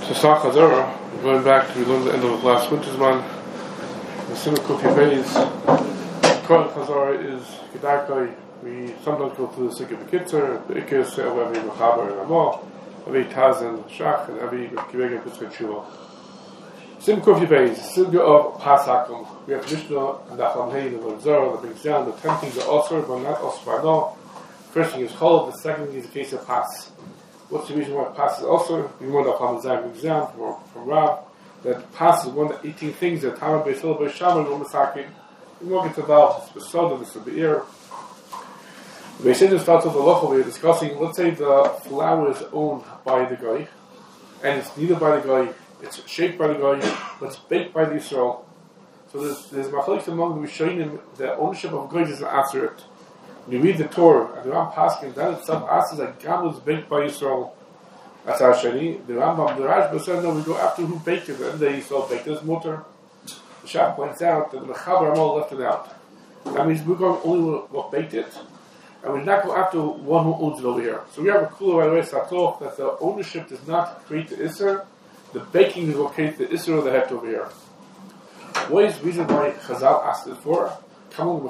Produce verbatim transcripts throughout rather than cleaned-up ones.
So Sach Hazara, going back, we learned the end of last winter's man. The Simon Kufi Bays, Koran Hazara is Gedarkai. We sometimes go through the Sikh of the Kitzer, the Ikis, every Mechaber and Amah, every Taz and Shach, and every Kivega Kutzka Tshuva. Simon Kufi Bays, Silga of Pasakum. We have Mishnah and the Achamhei, the Lazar, that brings down the ten things are also, but not also by law. First thing is Chol, the second thing is a case of Pas. What's the reason why Pas is also? We learned up on the Zayim exam from, from Rav that Pas is one of the eighteen things that Tamar Beisil Beishamar will Masakim. We won't get to Val, the Besoda, the Sabir. We say this starts with the local way of discussing. Let's say the flour is owned by the guy, and it's neither by the guy, it's shaped by the guy, but it's baked by the Yisrael. So there's there's machlokes among the Rishonim. The ownership of guys is an aseret. When you read the Torah, and the Ram Paskin, that itself asks that Gam was baked by Yisrael. That's our Shani. The Rambam, the Rashba said, no, we go after who baked it, and they Yisrael baked it. Mutter. The Shach points out that the Mechaber Amal left it out. That means we're going only with what baked it, and we not go after one who owns it over here. So we have a kula by the way, Satov, that the ownership does not create the Isser, the baking is what creates the Isser of the head over here. What is the reason why Chazal asked it for? We don't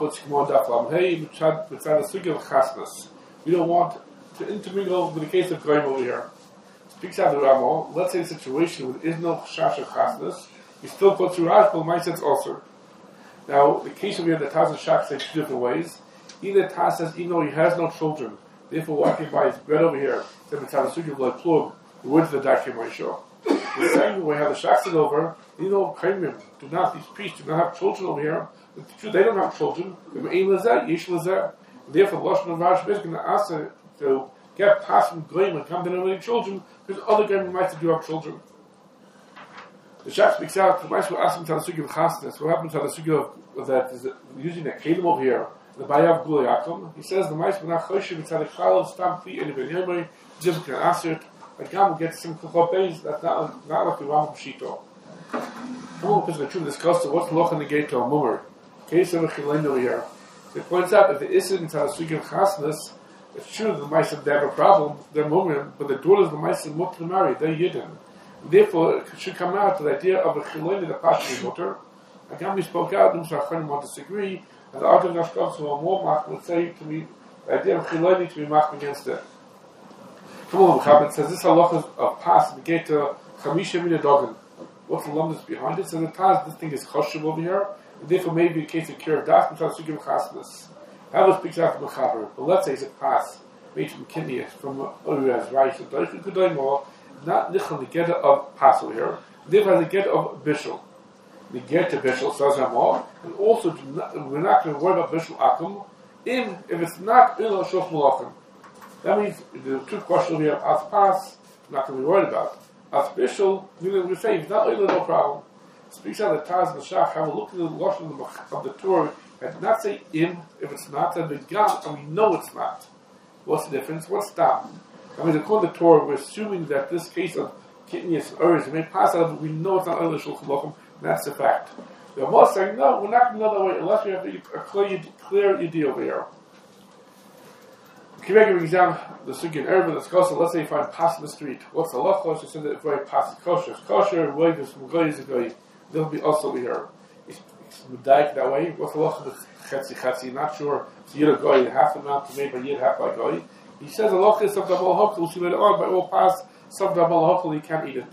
want to intermingle with the case of Goyim over here. Speaks out the Ramo. Let's say a situation where there is no Chash of Chasnas. You still go through Raj, but my sense also. Now, the case over here, the Taz and Shach say two different ways. Either Taz says, even though he has no children, therefore walking by his bread over here, then the Taz and like plug, the words of the Dakim Maisho. The second way, how the Shach said over, you know, Kaimim, do not, these priests do not have children over here. They don't have children. Therefore, the Lashon of Rashi is going to ask her to get past from Goyim and come to know children, because other Goyim might do have children. The Shach speaks out, the Maestro asked him to the Sugi of Chasnas. What happens to the Sugi of that? Is using a Kelim over here, the Bayav Gulei Akum. He says the Maestro not Choshev, it's had a Chalav, Stam Kli, and Ben Yomei, just can answer it. But Gam will get some Kuchopeis, that's not, not like the Ram Shito. Come on, because the truth discussed what's the Loch in the gate to a Mummer. Case of a Chilain over here. It points out that the Isser into the Sugi of Chasnas, it's true that the Maestro they have a problem, they're Mummer, but the daughters of the Maestro must to marry, they're Yidden. Therefore, it should come out to the idea of a Chilain in the Pashto Mutter. Again, we spoke out, and Shachan want to disagree, and the Art of Nashkov, so a more Mach would say to me, the idea of Chilain to be Mach against it. Come on, Chabad says this halacha of Pas, the gate to Chamisha Mina Dogan. What's the lumdus behind it? So the Taz, this thing is Choshev over here, and therefore maybe a case of Kir of Das, which has to give Chasnas. How speaks out from Mechaber, but let's say it's a Pas, made from Kinias, from Urias, Rice, and Doich, could do more, not Nichel, the get of Pas over here, therefore the get of Bishul. The get to Bishul, says Ramah, and also not, we're not going to worry about Bishul Akum, in, if it's not Ilo Shoch Malachim. That means the two questions over here, As Pas, we're not going to be worried about. As Bishul, we're going to say, if not Ilo, no problem. Speaks out the Taz and the Shach, have a look at the Lashon of the Torah, and not say in, if it's not, and Begam, and we know it's not. What's the difference? What's that? I mean, according to the Torah, we're assuming that this case of Kitnias and Urias, it may pass out, but we know it's not Ilo Shulchan Lochem, and that's the fact. The Ramah saying, no, we're not going to go that way, unless we have a clear, clear idea over here. Can we give an example? The Sugi in Erevin, let's go, so let's say you find Pas in the street. What's the halacha? She said that very Pas is kosher. It's kosher, Roiv is Mugoy is a goy. They'll be also over here. It's Mudaik that way. What's the halacha with Chetzi Chetzi? Not sure. So you're a goy, half the amount to made by Yid, half by goy. He says the halacha is some double hokal. We'll see later on, but it will pass some double hokal, you can't eat it.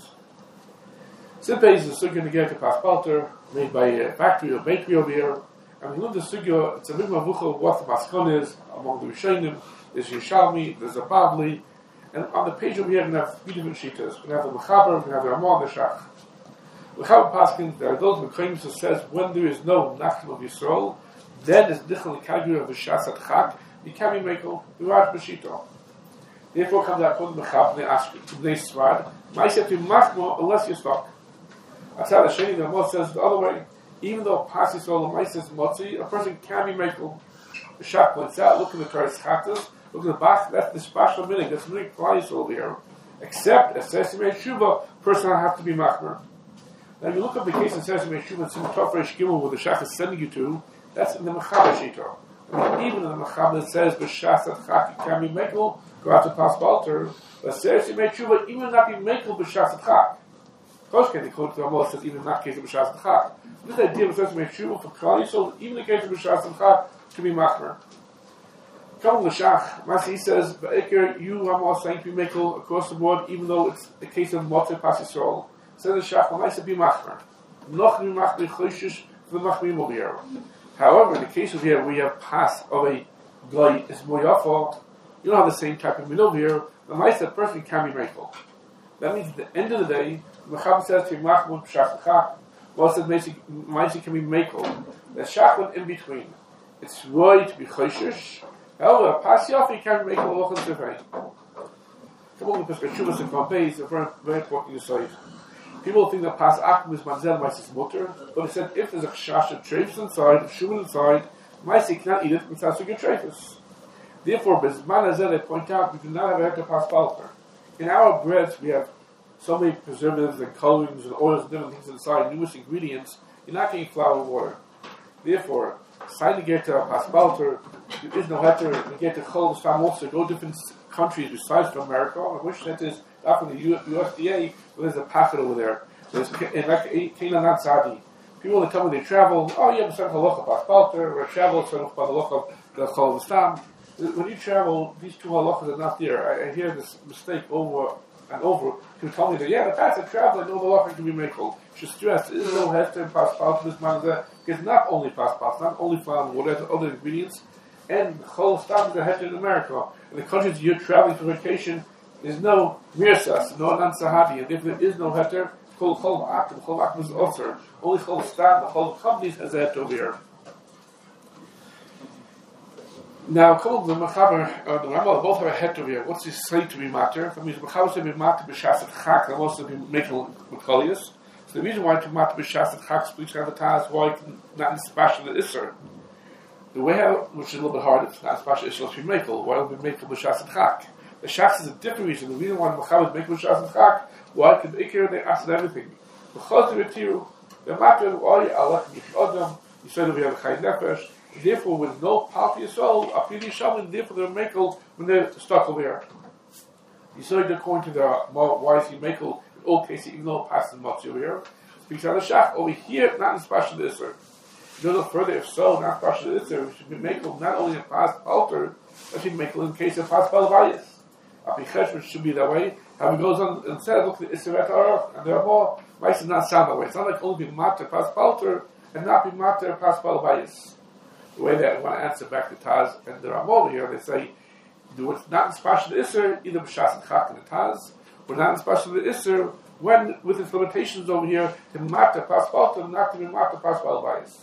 Simpe is the Sugi in the Gerke Pas Palter, made by a factory or bakery over here. And we learned the Sugi, it's a big mavucha of what the Maskon is among the Rishonim. There's Yishalmi, there's a Bavli, and on the page over here we have three different shitas. We have the Mechaber, we have the Ramah, and the Shach. Mechaber Paskin, there are those Mekhayim who says when there is no Nachem of Yisrael, then is Nichel the category of the Shas at Chak, you can't be Mekel, the Raj Bashito. Therefore comes out called Mechaber, they ask to Bnei Sfard, Ma'aseh to Machmo unless you're stuck. That's how the Sheni, the Ramah says the other way, even though Pas Yisrael and Ma'aseh is Motzi, a person can be Mekel. The Shach points out, look at the Torah's Chatas, look at the Bach, that's the special meaning, that's really applies over here. Except, as Sesame Shuva, person will have to be Machmer. Now, if you look up the case of Sesame Shuva, it's in Tov Reish Gimel, where the Shach is sending you to, that's in the Mechaber Shita. I mean, even in the Mechaber it says, B'shas at Chak, it can be Mekel, go out to Pas Balter, but says he made tshuva even not be makel b'shas Chag. Koshken, the quote to Amos says even not case of b'shas Chag. This idea of says he made tshuva for Klal Yisrael, even in the case of b'shas Chag, to be machmer. Come with Shach, Masi says, Ba'ikr, you Amos saying be makel across the board, even though it's a case of Motzei Pas Yisrael. Says the Shach, Amaisa be machmer. Noch be machmer choishish for the machmir mobier. However, in the case of here, we have pass of a guy is moyafo. You don't have the same type of middle here. The Maisa person can be makel. That means at the end of the day, the Mechaber says to be machmer b'shas Chag. Most of the Maisa can be makel. The Shach went in between. It's right to be choishish. However, pass yafi can be makel lochel tefei. Come on, because Shuvas and Kompei is a very, very important aside. People think that pas akum is manzel maisis mutter, but it said if there's a chash of treifus inside, of shuman inside, maisi cannot eat it without a good treifus. Therefore, bezman azeh they point out we do not have a heter pas balter. In our breads we have so many preservatives and colorings and oils and different things inside, numerous ingredients. You're not getting flour and water. Therefore, side to get to pas balter, there is no heter. We get to chol stam also go different countries besides from America, and which that is up in the U S D A, where there's a packet over there. There's in like Keilan Sadi. People that tell me they travel, oh yeah, I'm starting to look up Balter, or travel, starting to look up the Chol Stam. When you travel, these two halachas are not there. I, I hear this mistake over and over. People tell me that, yeah, the past I travel, I know the halacha can be makel. Should stress, there is no hester and pas balter, this man there. It's not only pas balter, not only flour and water, there's other ingredients. And Chol Stam is a hester in America. In the countries you're traveling for vacation, there's no mirsas, no nan sahadi, and if there is no heter, it's called chol akim. Chol akim is offer. Only chol stam, the whole companies has a heter over here. Now, called the Mechaber, uh, the Rambam, both have a heter over here. What's his say to be matter? That means Mechaber said be matter b'shas chak, and also be making mekolius. So the reason why to matter b'shas chak speaks out of the Taz, why it can not special the Isser. The way out, which is a little bit hard, it's not special Isser, it's be makel. Why would be makel b'shas chak? The shach is a different reason. The reason why the Mechaber make b'shas chak, why could they care? They asked everything. Because they retiru, the matter why Allah yichodam. You said that we have a chayim nefesh. Therefore, with no power for your soul, apili shaman. Therefore, they're makel when they're stuck over here. You said according to the why is he makel in all cases, even though passes much over here. Speaks out of shach over here, not in special isser. You know further. If so, not special isser, we should be makel not only in past altar, but should be makel in case of past balavayis. Apichesh should be that way. How it goes on instead, look at the Isser Etarach, and there are more. Mice is not sound that way. It's not like only be matter pas palter and not be matter pas balbayis. The way that I want to answer back to Taz and the Ramah over here, they say, do it's not in special Isser, either b'shas and chak and the Taz, or not in special Isser, when, with its limitations over here, to matter pas palter, not to be matter pas balbayis.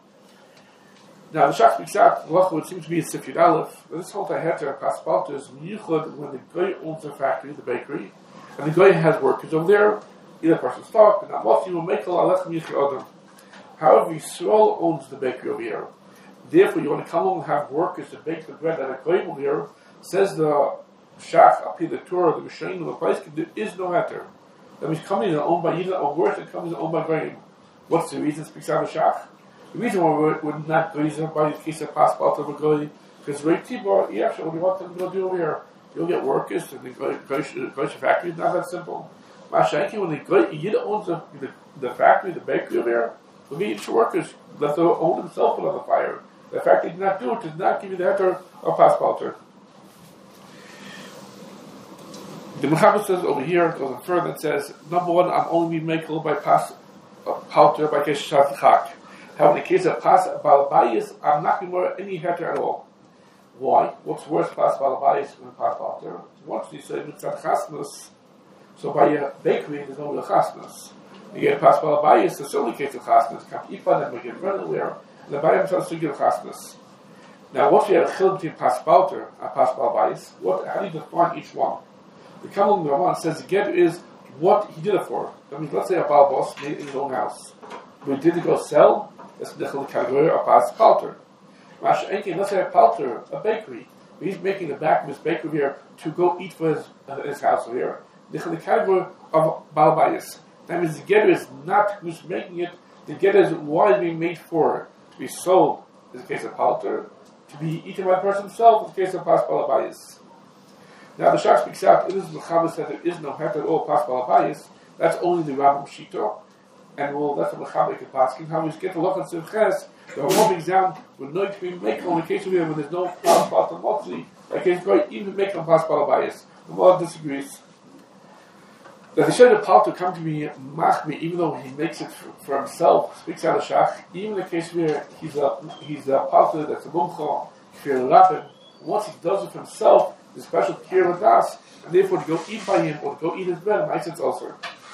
Now, the Shach speaks out, would seem to be a Sifyud Aleph, but this whole Taheter, Pas Balter, is Yichud when the Goy owns the factory, the bakery, and the Goy has workers over there, either person stock, and not most you will make a lot less Adam. However, Yisrael owns the bakery over here. Therefore, you want to come along and have workers to bake the bread that a Goy over here, says the Shach, up here, the Torah, the Mishain, the place, there is no Heter. That means companies are owned by Yidden, or worse, and companies are owned by Goyim. What's the reason, speaks out the Shach? The reason why we're, we're not going by the case of pass out of a guy, because right Tibor, yeah, what do you want them to go do over here? You'll get workers to the Goyish factory, it's not that simple. Mashanki, when the guy, Yid owns the, the, the factory, the bakery over here, will be each workers, let them own themselves on the fire. The factory did not do it, did not give you the heter or pass palter. The Mechaber says over here, it goes further and says, number one, I'm only being makel by pass palter by Keshat Chak. However, in the case of pas balabayis, I'm not going to wear any heter at all. Why? What's worse, pas balabayis than pas palter? Once you say mitzvah chasnas, so by a bakery there's no real chasnas. You get pas balabayis, it's only case of chasnas. Can't eat by them, we get run anywhere, and the bayim starts to give chasnas. Now, once you have a chil between pas palter and pas balabayis, what? How do you define each one? The Kamal Ramon says the get is what he did it for. That means, let's say a balbos made it in his own house, but he didn't go sell. That's the category of pas palter. Let's say a palter, a bakery. He's making the back of his bakery here to go eat for his, uh, his house over here. The category of balbayis. That means the getter is not who's making it. The getter is what is being made for. To be sold is the case of palter. To be eaten by the person himself is the case of pas balbayis. Now the Shach speaks out, it is Mechaber said there is no heter at all pas balabayis. That's only the Rambam Shito, and we'll let the Mechaber can pass. How we get the loch on Simches, the Rambam exam would not be make on the case of here when there's no pas balabayis. Like it's going even make on pas balabayis. The Rambam disagrees. That the Sheder Palto come to be machmi, even though he makes it for, for himself, speaks out of Shach, even in the case where he's a he's a Palto that's a mumcha, kfir rabin, once he does it for himself, the special care with us, and therefore to go eat by him or to go eat his bread, makes it also.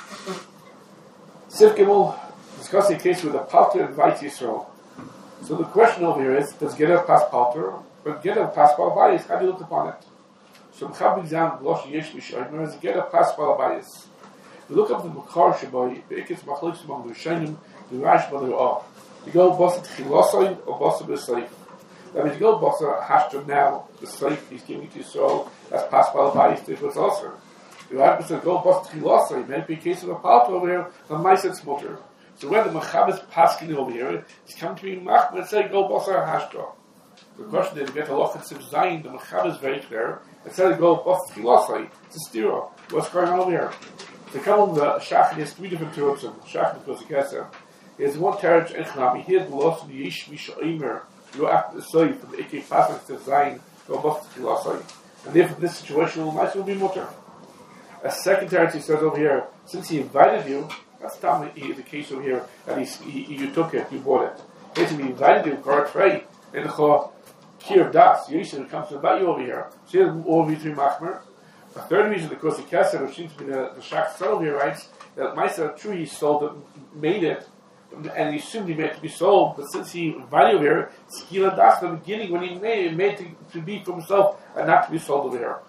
Sif Gimel discussing a case where the Palto invites Yisrael. So the question over here is, does get a pas Palto, but get a pas Balabayis, how do you look upon it? So Mechaber exam Losh Yesh Mishoymer is get a pas Balabayis. We look up the Makar Shabai, the Iketz Machlokes among the Rishonim, the Rash Mother are. You go Bosa Tchilosai or Bosa B'Seif. That means you go Bosa Hashtra now, the Seif he's giving to Yisrael, that's Pas Balabayis, this was also. The Rash says go Bosa Tchilosai, maybe in case of a Palto over here, the Maiset's Mutter. So when the Mechaber is passing over here, he's coming to be Machmer and say go Bosa Hashtra. The question is, to get a loch in Siv Zayin, the Mechaber is very clear, and said go Bosa Tchilosai, it's a stira. What's going on over here? To come on the Shach, he has three different terms. Shach because he He has one term in Echnami. He has the loss of the Yesh Misha Eimer. You go after the Soy from the Ikei Pasach to Zayin, go Bosta Tchilasai. And therefore, this situation will nice will be mutter. A second term he says over here, since he invited you, that's not the case over here, that he, he, you took it, you bought it. Basically, he invited you, Karat Frey, and the Kir Das, Yeshu comes to invite you over here. So he has over three Machmer. A third reason, because the Kesser, which seems to be the, the Shach Tzadok here, writes that Maisa true he sold it, made it, and he assumed he made it to be sold, but since he invited over here, it's Gila Das, the beginning when he made it, made it to, to be for himself and not to be sold over here.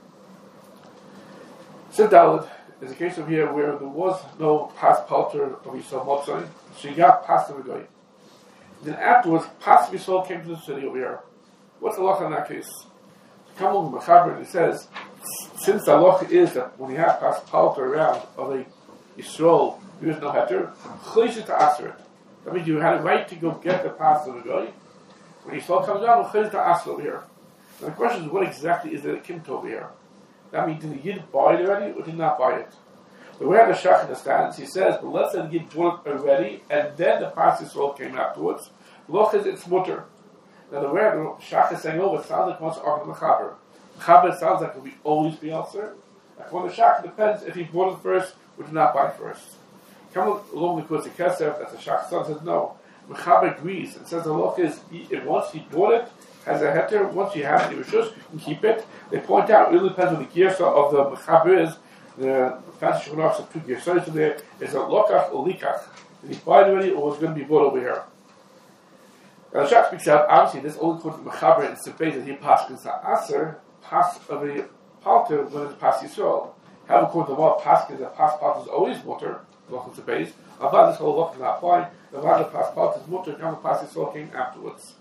Sid Dalit is a case over here where there was no Pas Palter of Yisrael Motzai, so he got Pas of a Goy. Then afterwards, Pas of Yisrael came to the city over here. What's the law in that case? Come on, Mechaber, and he says, since the halacha is that when you have pas palter around of a Yisrael, there is no heter, chayzit to answer it. That means you had a right to go get the pas of the guy. When Yisrael comes around, chayzit to answer over here. Now the question is, what exactly is the kimto over here? That means, did the Yid buy it already, or did not buy it? The way the Shach understands, he says, but let's say the Yid bought it already, and then the pas Yisrael came afterwards. Loch is its mutter. Now the way the Shach is saying, oh, it sounds like what's on the Mechaber. Mechaber sounds like it will be always be answered. And for the Shach, it depends if he bought it first or did not buy first. Come along the course of Kesef, that the Shach son says no. Mechaber agrees and says the law is if once he bought it, has a heter, once you have it, you can keep it. They point out, it really depends on the girsa of the Mechaber is. The fancy Shulchan of two girsas in there is a lokach or likach. Did he buy it already or was going to be bought over here? Now the Shach speaks out, obviously this only comes to Mechaber and Sefei that he passes the Aser, pass of a palter when it's pass Yisrael. However, according to what pass is a pass palter is always mutter, Lochem Sefei. About this whole Lochem is not applying, the rather pass palter is mutter, and the pass Yisrael came afterwards.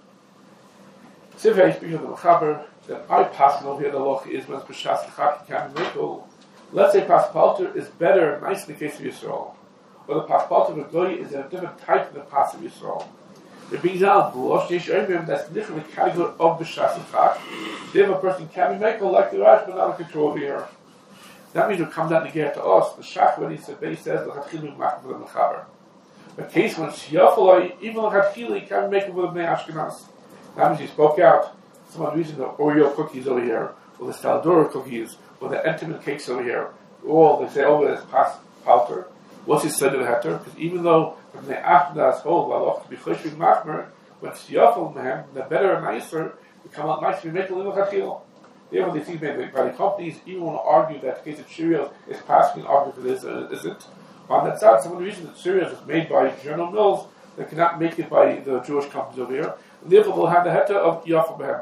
Sefei speaking of the Mechaber, that I pass over here the Loch is when it's B'shas L'chak Kam Mikol. Let's say pas palter is better, nice in the case of Yisrael. Or the pas palter of a goy is a different type than the pas of Yisrael. It brings out B'losh Yesh Oimim that's different the category of B'shas L'chak. The other person can be Mikol like the Rash, but not a control over here. That means it comes down to get to us. The Shach when he said, he says L'chatchili Machim for the Mechaber. A case when Shiyafalai, even L'chatchili can be Mikol for the Bnei Ashkenaz. That means he spoke out. Someone using the Oreo cookies over here, or the Staldora cookies, or the Entenmann cakes over here. All they say over as pas palter. What's his said to the heter? Because even though when they after that whole Laloch to be choshvim machmer, when Shiyafal mehem, the better and nicer, we come out nice to be making a little chachil. Therefore, they think maybe by the companies even want to argue that the case of cereals is passing, argue for this and it isn't. On that side, some of the reason that cereals is made by General Mills, they cannot make it by the Jewish companies over here. And therefore, they'll have the heter of Yafal mehem.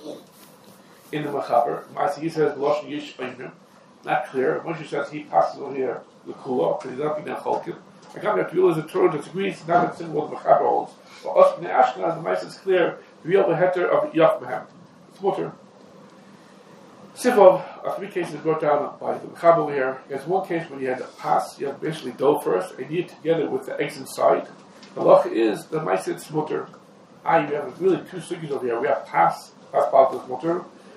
In the Mechaber, Ma'aseh says B'losh Yesh Oimim. Not clear. Moshe says he passes over here the Kula because he's not being Cholkim. I come here to realize the Torah disagrees, not a symbol of the Mechaber holds. But us in the Ashkenaz, the Ma'aseh is clear. The real heter of Yaf Mehem. It's mutter. Sifov, are three cases brought down by the Mechaber over here. There's one case when you had a pass, you have basically dough first, and you eat together with the eggs inside. The halacha is the Ma'aseh is mutter. Ah, you have really two sugis over here. We have pass, pass palter is mutter.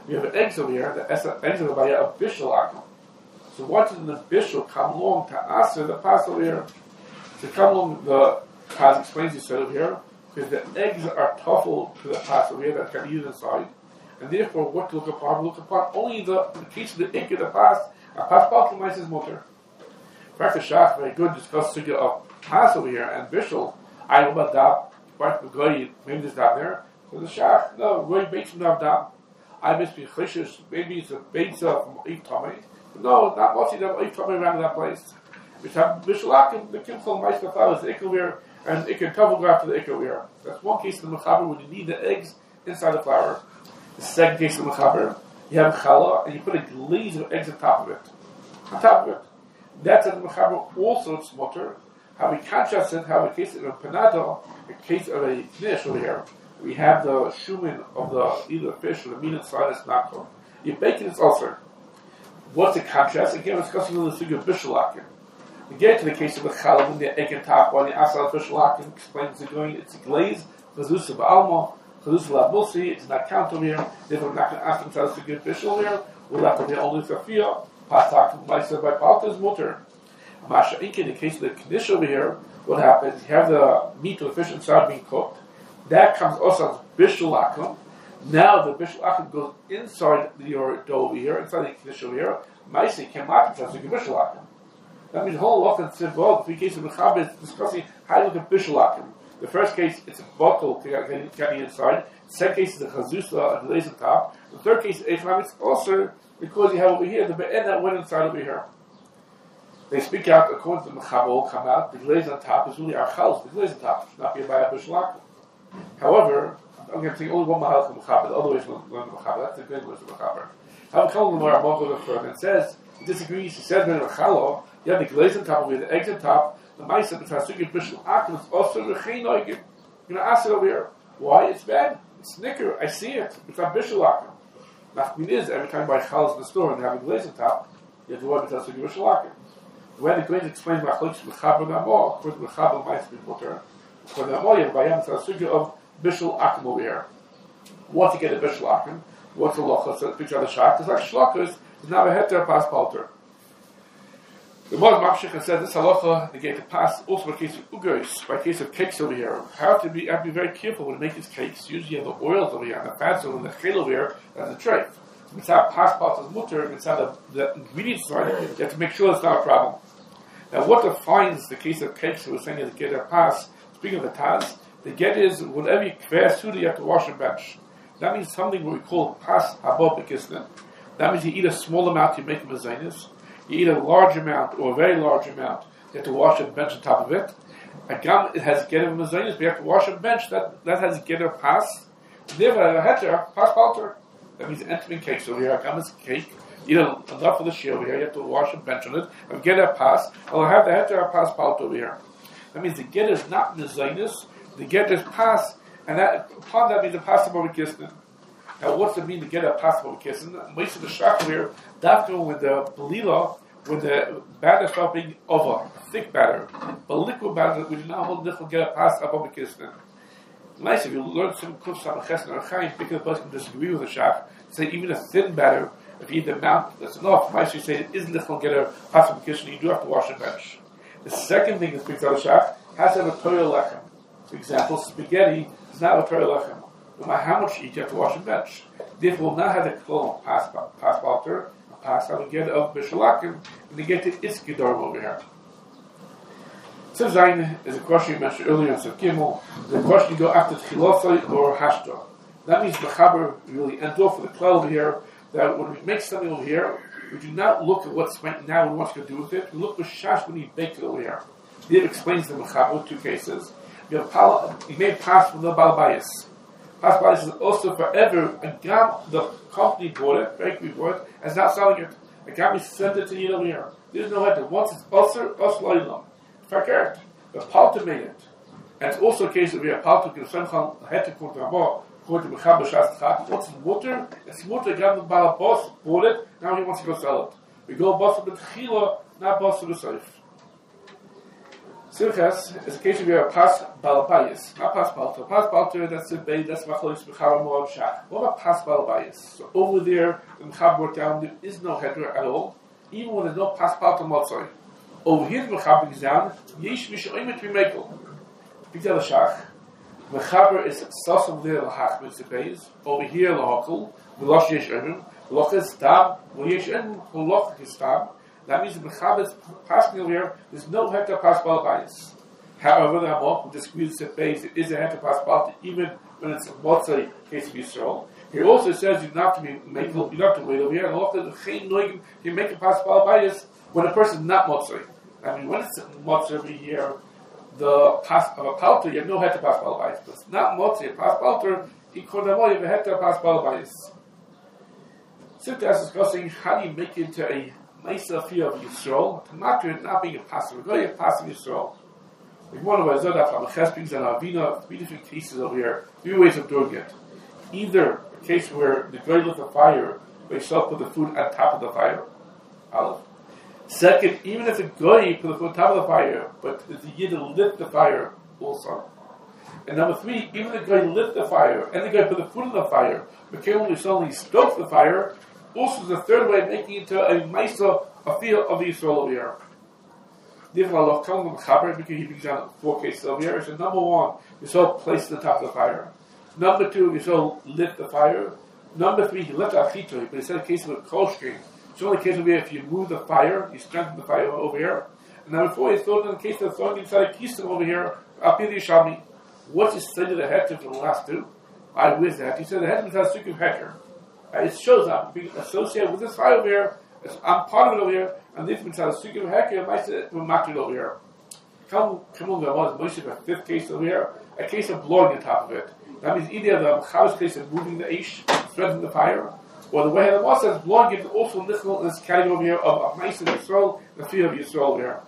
We have eggs over here. The eggs are by a bishul akum. So what did the bishul come along to answer the pas over here? To come along, the pas explains this over here because the eggs are tuffle to the pas over here that can be used inside, and therefore what to look upon? Look upon only the, the case of the egg of the pas. A pas baltum mice is mutter. Dr. Shach very good discuss the of pas over here and bishul. I know about that. Maybe there's that there. So the Shach, no, Roy bakes him have that. I must be chishus. Maybe it's a beitza from Eif Tomei. No, not much of Eif Tomei around that place. We have Bishalakim, the Kimchel Meister flowers, the Ikkelweir, and it can telegraph to the Ikkelweir. That's one case of the Mechaber when you need the eggs inside the flour. The second case of the Mechaber, you have challah, and you put a glaze of eggs on top of it. On top of it. That's in the Mechaber also it's mutter. How we contrast it, how a case of a panado, a case of a knish over here. We have the shumin of the either fish or the meat inside it's not cooked. You bake it, it's ulcer. What's the contrast? Again, we're discussing the sugi of bishalakim. We get to the case of the challah, when the egg and top, while the asal bishalakim explains it going, it's a glaze, chazus of alma, chazus of labulsi, it's not count over here, therefore we're not going to ask themselves to get fish over here, we'll have to be only safia, patak, maisa by paltas, mutter. Masha Inke, in the case of the knish over here, what happens? You have the meat of the fish inside being cooked. That comes also as bishul akum. Now the bishul akum goes inside your dough over here, inside the knish over here. Maisi came out to the bishul akum. That means the whole lot in Sivol, the three cases of Mechaber is discussing how to look at bishul akum. The first case, it's a bottle getting inside. The second case is a chazusla and lays on top. The third case is echnam. It's also because you have over here the be'en that went inside over here. They speak out according to the Mechaber, come out. The glaze on top is really our chals. The glaze on top should not be by a bishul akum. However, I'm going to take only one mahal from Mechaber, the other way is learn the Mechaber. That's the good way of the Mechaber. How come the Gemara Mocha the firm and says he disagrees? He says in the Chalo, you have the glaze on top, with the eggs on top. The Ma'isa b'Tasugi b'Shul Akum is also rechein noigim. You're going to ask it over here. Why? It's bad. It's snicker. I see it. It's not Bishul Akum. Nachmin is every time you buy chalas in the store and they have a glaze on top, you have to worry b'Tasugi b'Shul Akum. When the glaze explains Machlokes Mechaber and Amor, according to Mechaber Ma'isa b'Mutter, according to Amor, you have Bayam B'Tasugi of Bishul Akum over here. Once you get a Bishul Akum, what's the lochas? So picture of the shak. It's like shlokas. It's now a heter pas palter. The Mod Mapshich says this halacha they get to pass also by case of ugos, by case of cakes over here. How to be? I have to be very careful when you make these cakes. Usually you have the oils over here and the fats over the chel over here as a tray. Mitzvah pas palter's mutter. Mitzvah the the ingredients side. You have to make sure it's not a problem. Now, what defines the case of cakes? We were saying is get a pass. Speaking of the taz. The get is whatever you kver suda, you have to wash and bench. That means something what we call pas haba b'kisnin. That means you eat a small amount, you make a mezainis. You eat a large amount or a very large amount, you have to wash and bench on top of it. A gam it has get of mezainis, but you have to wash and bench. That that has get of pas. Never a heter pas palter. That means entering cake. So here a gam is cake. You know enough of the shell over here. You have to wash and bench on it. And get a pas. I'll have the heter pas palter over here. That means the get is not mezainis. The get is pas, and that upon that means the possible kisnin. Now, what's it mean to get a possible kisnin? Most of the shach here, dafka with the belila, with the batter start being over, thick batter, but liquid batter we do not hold this will get a possible kisnin. Nice if you learn some kuf some chesed or chaim, because the person can disagree with the shach. Say even a thin batter, if you eat the amount that's enough. Nice you say it isn't this will get a possible kisnin. You do have to wash and bench. The second thing that speaks out of the shach has to have a toya lechem. For example, spaghetti is not a Torah lechem. No matter how much you eat, you have to wash and bench. Therefore, will not have the klon pas palter, a pas have a get of bishalakim, and they get to iskidarm over here. Siv Zayin is a question you mentioned earlier in Siv Gimel. The question you go after tchilosai or hashta. That means Mechaber really ends off with the klal over here that when we make something over here, we do not look at what's right now and what to do with it. We look for shash when you bake it over here. It explains the Mechaber two cases. You have pal, you made pass from the Balbayas. Pass Balbayas is also forever, and gam, the company bought it, bakery bought it, and is not selling it. And gam is sent it to you over here. There's no head. Once it's usher, us loilam. Fakert. The palter made it. And it's also a case of here, palter can semchan head to kontramo, according to Mechaber Shas Tchat. Once it's mutter, it's mutter, gam the Balabos bought it, now he wants to go sell it. We go boss of the Tchila, not boss of the Seif. Simchas is a case of your pas balabayis, not pas balter. Pas balter, that's the bay, that's macholis b'chara mo'am shach. What about pas balabayis? So over there, the Mechaber brought down, there is no heter at all, even when there's no pas balter motzoi. Over here, the Mechaber brings down, yesh mishoimet v'mekel. B'gdel shach. Mechaber is sasam there l'hach mitzvahs. Over here, l'hakol, v'losh yesh emim, v'loch is stam, v'yesh emim, v'loch is stam. That means the Mechaber is passing over here, there's no heter pas balabayis. However, the Hamok disagrees that base there is a heter pas balter, even when it's a motzei case of Yisrael. He also says you not to be make you not to wait over here, and also the chein noigim you make a pas balabayis when a person is not motzei. I mean, when it's motzei over here, the pas of a palter, you have no heter pas balabayis. But it's not motzei, pas palter, he called them all, you have a heter pas balabayis. Sifta is discussing how do you make it into a nicer fear of Yisrael, to not to it not being a passive, going a passive Yisrael. Like one of our Zodah from the Chespings and Avina, three different cases over here, three ways of doing it. Either a case where the guy lit the fire, where he put the food on top of the fire. Aleph. Second, even if the guy put the food on top of the fire, but the Yid lit the fire also. And number three, even the guy lit the fire, and the guy put the food in the fire, but only suddenly stoked the fire, also the third way of making it into a Maisa, a field of the Yisrael over here. Therefore, Allah telling the Mechaber, because he brings down four cases over here. So number one, Yisrael placed the top of the fire. Number two, Yisrael lit the fire. Number three, he lit Achitoi, but he said a case of a kolshking. It's only a case over here if you move the fire, you strengthen the fire over here. And number four, he thought in the case of throwing inside a kisim over here, Apir Yishami. What's his study of the heter for the last two? I whiz that. He said the heter has a of heter. Uh, it shows up being associated with this fire over here. I'm part of it over here, and this means that a sukkah of heker might say we're marked over here. Come, come on, there was Moshe a fifth case over here, a case of blowing on top of it. That means either the Mechaber's case of moving the ish, spreading the fire, or the way the Moshe says blowing it also nichol in this category over here of a nice of Yisrael, the fear of Yisrael over here.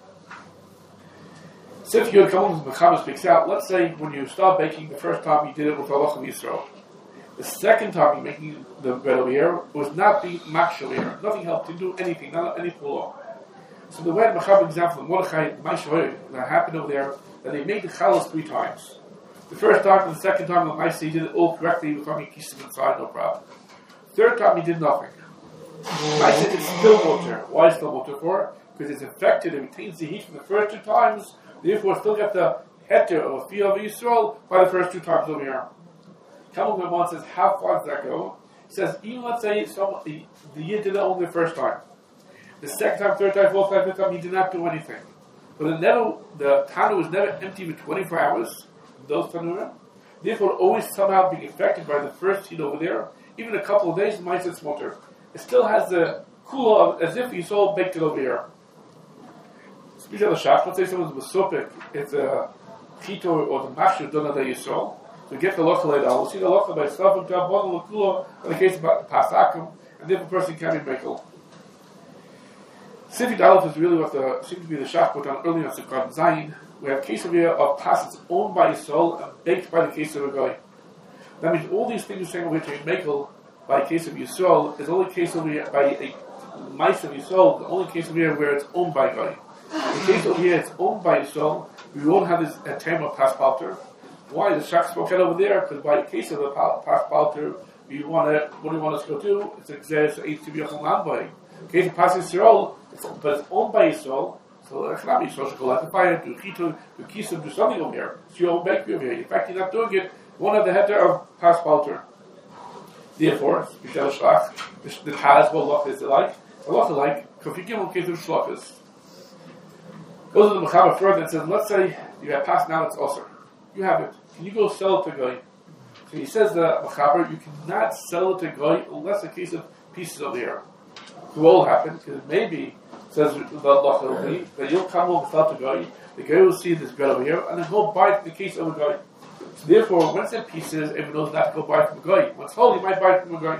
So if you come on, the Mechaber speaks out. Let's say when you start baking the first time you did it with halach of Yisrael. The second time you're making the bread over here was not the makshel here. Nothing helped to do anything, not any pull. So the way the Mechaber example of Mordechai, the Maishoy, that happened over there, that they made the chalas three times. The first time and the second time, the Maishoy, he did it all correctly, with only kisim inside, no problem. Third time, he did nothing. Maishoy is still water. Why is still water for? Because it's affected, it retains the heat from the first two times, therefore still get the heter of a fear of Yisrael by the first two times over here. Talmud Gemara says, how far does that go? It says, even let's say some, the, the Yid did it only the first time. The second time, third time, fourth time, fifth time, he did not do anything. But it never, the Tanu was never empty for twenty-four hours, those Tanurim. Therefore, always somehow being affected by the first heat over there. Even a couple of days, it might say smoker. It still has the kula of, as if you saw baked it over here. Speaking of the shach, let's say someone's besopik, it's a chito or the mashu done that you saw. To get the lochel later, we'll see the lochel by stuff and job one of the kula in the case of pasakim, and different person can be mekel. Sifid Aleph is really what the seems to be the shach put on earlier on Sukkot Zayin. We have a case of here of passes owned by Yisrael and baked by the case of a guy. That means all these things we're saying over here to be mekel by a case of Yisrael is only case over here by a mice of Yisrael, the only case over here where it's owned by a guy. In the case over here it's owned by Yisrael, we won't have this a term of paspalter. Why? The Shach spoke out over there, because by the case of a paspalter, we want to, what do you want us to go to? It's exercise eight to be a lamboy. In the case of Pas Yisrael, but it's owned by Yisrael, so it's not Yisrael should go like the fire, do chitu, do kisum, do something over here. So you won't make me over here. In fact, you're not doing it, you won't have the header of paspalter. Therefore, Michel Shlach, the Taz, what loch is it like? A loch is like, Kofikim on Ketu Shlachis. Goes to the Mechaber further and says, let's say you have passed now, it's Osir. You have it. Can you go sell it to Goy? So he says the Mechaber, you cannot sell it to Goy unless a case of pieces over here. It will all happen, because maybe, says the Loch will be, that you'll come over and sell it to Goy, the Goy will see this bread over here, and then go buy it in the case of a Goy. So therefore, when it's in pieces, if it knows not to go buy it from a Goy, when it's whole, you might buy it from a Goy.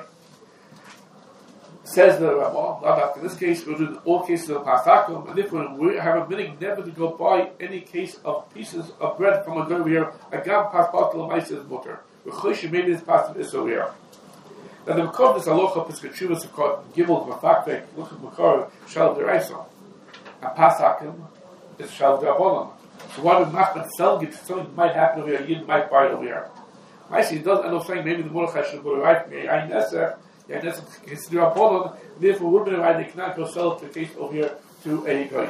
Says the Rambam, in this case, we'll do all cases of pasakum, and if we have a meaning never to go buy any case of pieces of bread from a guy over here, a gam paspat l'maisa is mutter. Maybe this pasuk is over here. Now the Makor is alocha piskachuvas of called gimel v'fakvek look at Makor shal deraisa, and pasakum is shal derabolam. So why would Machman selling it? Something might happen over here. Yid might buy it over here. I see. It doesn't end up saying maybe the Mordechai should go right. I Nesser. Yeah, that's considered a problem. Therefore, would be right. They cannot go sell the case over here to a guy.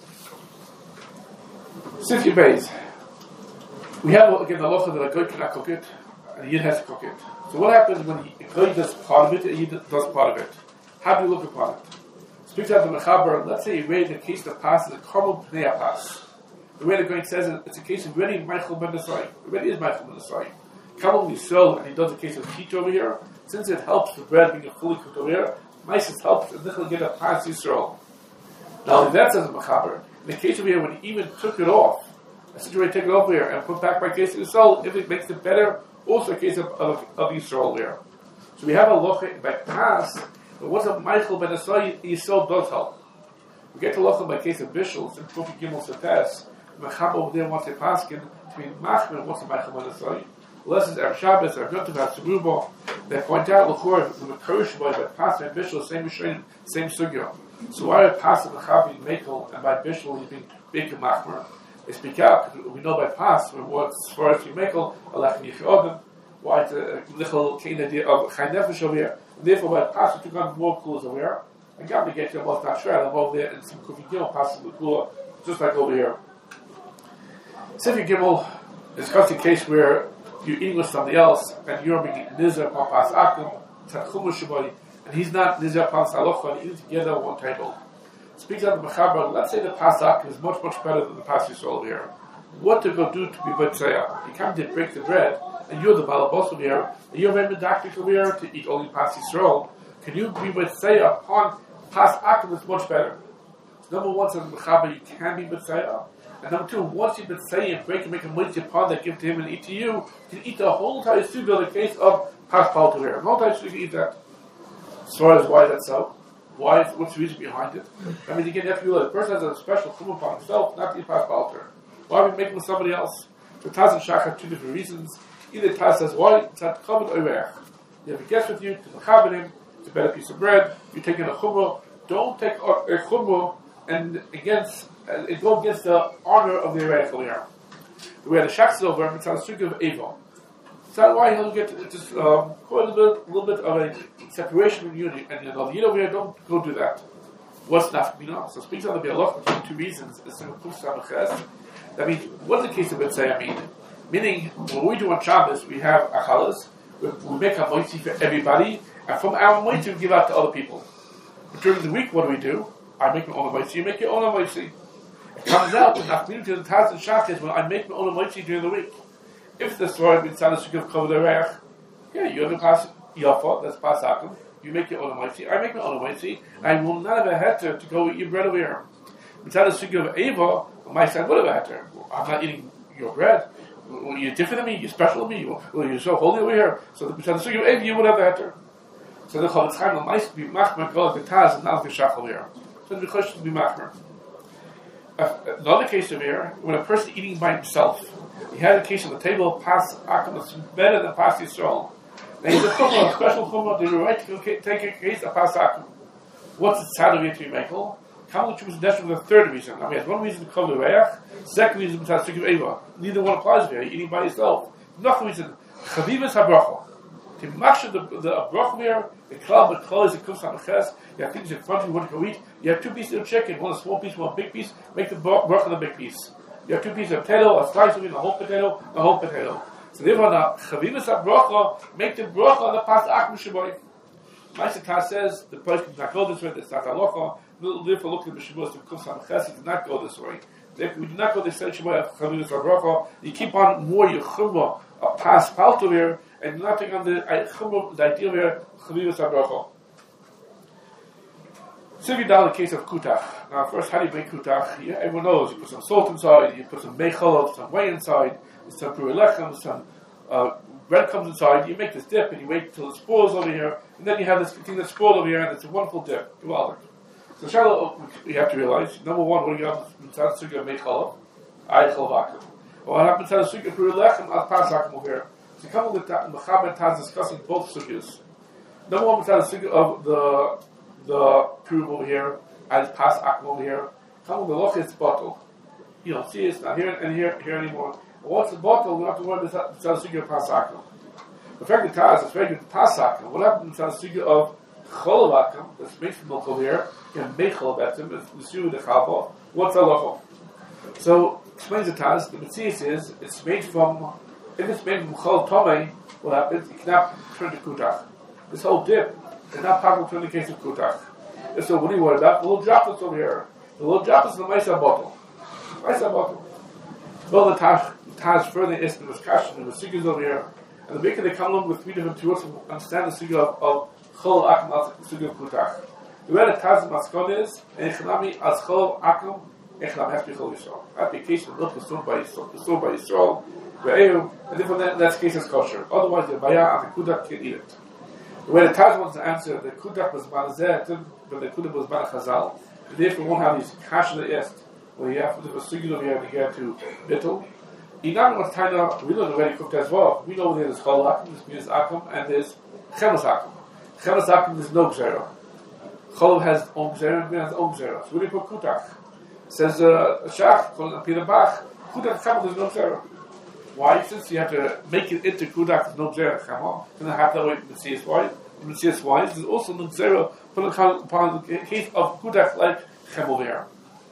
Sifya Bays. We have again the locha that a guy cannot cook it, and a Yid has to cook it. So what happens when a guy does part of it, and a Yid does part of it? How do you look upon it? Speaks out the Mechaber. Let's say you read the case that passes a Karmel Pnei Pass. The way the guy says it, it's a case of really Michael Ben Nasai. It really is Michael Ben Nasai. Karmel Yisrael, and he does a case of teach over here. Since it helps the bread being fully cooked over here, Mises helps and this will get a pass Yisrael. Now, if that says a Mechaber, in the case over here, when he even took it off, I said, you take it over here and put back by case of Yisrael, if it makes it better, also a case of, of, of Yisrael there. So we have a locha by pass, but what's a Michael Ben Asai, Yisrael does help. We get to locha by case of Bishels and Kofi Gimel Sates, the Mechaber over there wants a paskin to be Machmer and what's a Michael Ben Asai. Lessons are Shabbos, are Guntav, are Tzeruba. They point out, L'chor, the Mekarish boy, by Pas and Bishel, same Mishain, same Sugya. So why are Pas and Mechaber Mekel, and by Bishel, he's being big and Machmer? They speak out, because we know by Pas, what's as far as you Mekel, Alach and Yichodim, why it's a little kind idea of Chai Nefesh over here. And therefore, by Pas, we took on more clues over here. And God, we get you almost not sure, I'm over there in some Kufi Gimel, Pas and Kula, just like over here. Sifi Gimel discussed a case where you're eating with somebody else, and you're being nizar upon pas akum, tzadchumu shabari, and he's not nizar upon salocha, and eating together on one table. Speaks out the Mechaber, let's say the pas akum is much, much better than the pas yisrael here. What to go do to be betzayah? You come to break the bread, and you're the balabos over here, and you're very medactic over here to eat only pas yisrael. Can you be betzayah upon pas akum is much better? So number one says the Mechaber, you can be betzayah. And number two, once you've been saying and break and make a mitzvah upon that, give to him and eat to you, you can eat the whole entire suga in the case of pas palto here. The whole entire suga, you can eat that. As far as why that's so, why, what's the reason behind it? I mean, again, you have to realize the person has a special chum upon himself, not to eat pas palto. Why are we making with somebody else? The Taz and Shach have two different reasons. Either Taz says, why? It's not covered oireach. You have a guest with you, to mechaber him, it's a better piece of bread, you're taking a chumrah. Don't take a chumrah and against Uh, it goes against the honor of the Erech over here. We had a Shach Silver, it's on a streak of Eva. So why he'll get just um, quite a little bit, a little bit of a separation and unity. And you know, the Yid over here, don't go do that. What's nafkamina? So speaks on the Bialoch between two reasons. That means, what's the case of B'tzayah mean? Meaning, when we do on Shabbos, we have achalas, we, we make a moitzi for everybody, and from our moitzi we give out to other people. But during the week, what do we do? I make my own moitzi, you make your own moitzi. It comes out with Nachminu to the Taz and Shach is when I make my own moitzi during the week. If the story means Tzadas should give cover the reich, yeah, you have a pas yafa, that's pas akum. You make your own moitzi, I make my own moitzi, and I will not have a heter to go eat your bread over here. Tzadas should give Eva, my son would have a heter. I'm not eating your bread. Well, you're different than me, you're special than me, well, you're so holy over here. So the Tzadas should give Eva, you would have a heter. So the Chavetz Chaim will might be machmer go the Taz and not the Shach over here. So the Chosh should be machmer. Uh, another case of here, when a person eating by himself, he had a case on the table of pas akum that's better than pas yisrael. Now he's a chumrah, a special chumrah, they were right to take a case of pas akum. What's the tzad of it to be mekel? Kamal Chumas Neshim was the third reason. Now we have one reason to cover the reich, second reason to take of eva. Neither one applies here, eating by yourself. Another reason, chavivas habracha. To match the the bracha here, the club, the clothes, the kufs on the ches. You have things in front of you, you want to go eat. You have two pieces of chicken, one a small piece, one a big piece. Make the bracha the big piece. You have two pieces of potato, a slice of it, a whole potato, a whole potato. So therefore, now chavivas habracha, make the bracha on the pas akum shaboy. Ma'aseh says the person does not go this way. That's not halacha. Therefore, look at the shabbos the kufs on the ches. It does not go this way. Therefore, we do not go this way. Shaboy of chavivas habracha. You keep on more your chumrah of pas palto here. And nothing on the uh, the idea here, Chavivas HaBracha. Sivi down the case of Kutach. Now, first, how do you make Kutach? Yeah, everyone knows. You put some salt inside, you put some mechol, some whey inside, some purei lechem, some uh, bread comes inside. You make this dip, and you wait till it spoils over here, and then you have this thing that's spoiled over here, and it's a wonderful dip. Well, so, Shiloh, you have to realize, number one, what do you have inside the suga of mechol? I chalvakim. What happens inside the suga of purei lechem? Al pasakim over here. So come with the Mechaber Taz discussing both sugyas. Number one, we the sugya of the the proof over here, as pas akum over here. Come with the loch is bottle. You don't see it, it's not here and here, here anymore. And once it's bottled, we don't have to worry about the Sugi of Pasakim. The fact that Taz is very good Pasakim. What happens to the Sugi of Cholovakim, that's made from milk over here, and Mechol Betzim, the Sugi of the Chalbo, what's halacha? So, explains the Taz, the Metzias is, it's made from, if it's made from Chol Tomei, what happens? It cannot turn to Kutach. This whole dip is not possible to turn the case of Kutach. And so, what do you worry about? The little droplets over here. The little droplets in the Maisa bottle. Maisa bottle. Well, the Taz, Taz further is the discussion, and the Sugyas over here. And the maker they come along with three different tools to understand the Sugya of, of Chol Akum as Sugya of Kutach. The way the Taz Maskon is, and Echanami as Chol Akum, Echanam has to be Chol Yisrael. That the case of milk is sold by Yisrael, is sold by Yisrael, and therefore that, that case is kosher. Otherwise, the Baya and the Kutach can eat it. The way the Taz wants to answer, the Kutach was Manazeh, but the Kutach was Manachazal, and therefore won't have these cash in the Est, where you have to do a Sugya over here to get to Bittul. Inam was Taina, we don't know where he cooked as well. We know there's Chol Akum, this means Akum, and there's Chemes Akum. Chemes Akum is no Gzera. Chol has own Gzera, and has own Gzera. So where do you put Kutach? Says uh, Shach, called Peter Bach, Kutach Chemes is no Gzera. Why? Since you have to make it into Kutach, there's no Gzera Chemes. And I have that way to see why. To see why. There's also no Gzera upon the case of Kutach like Chem over here.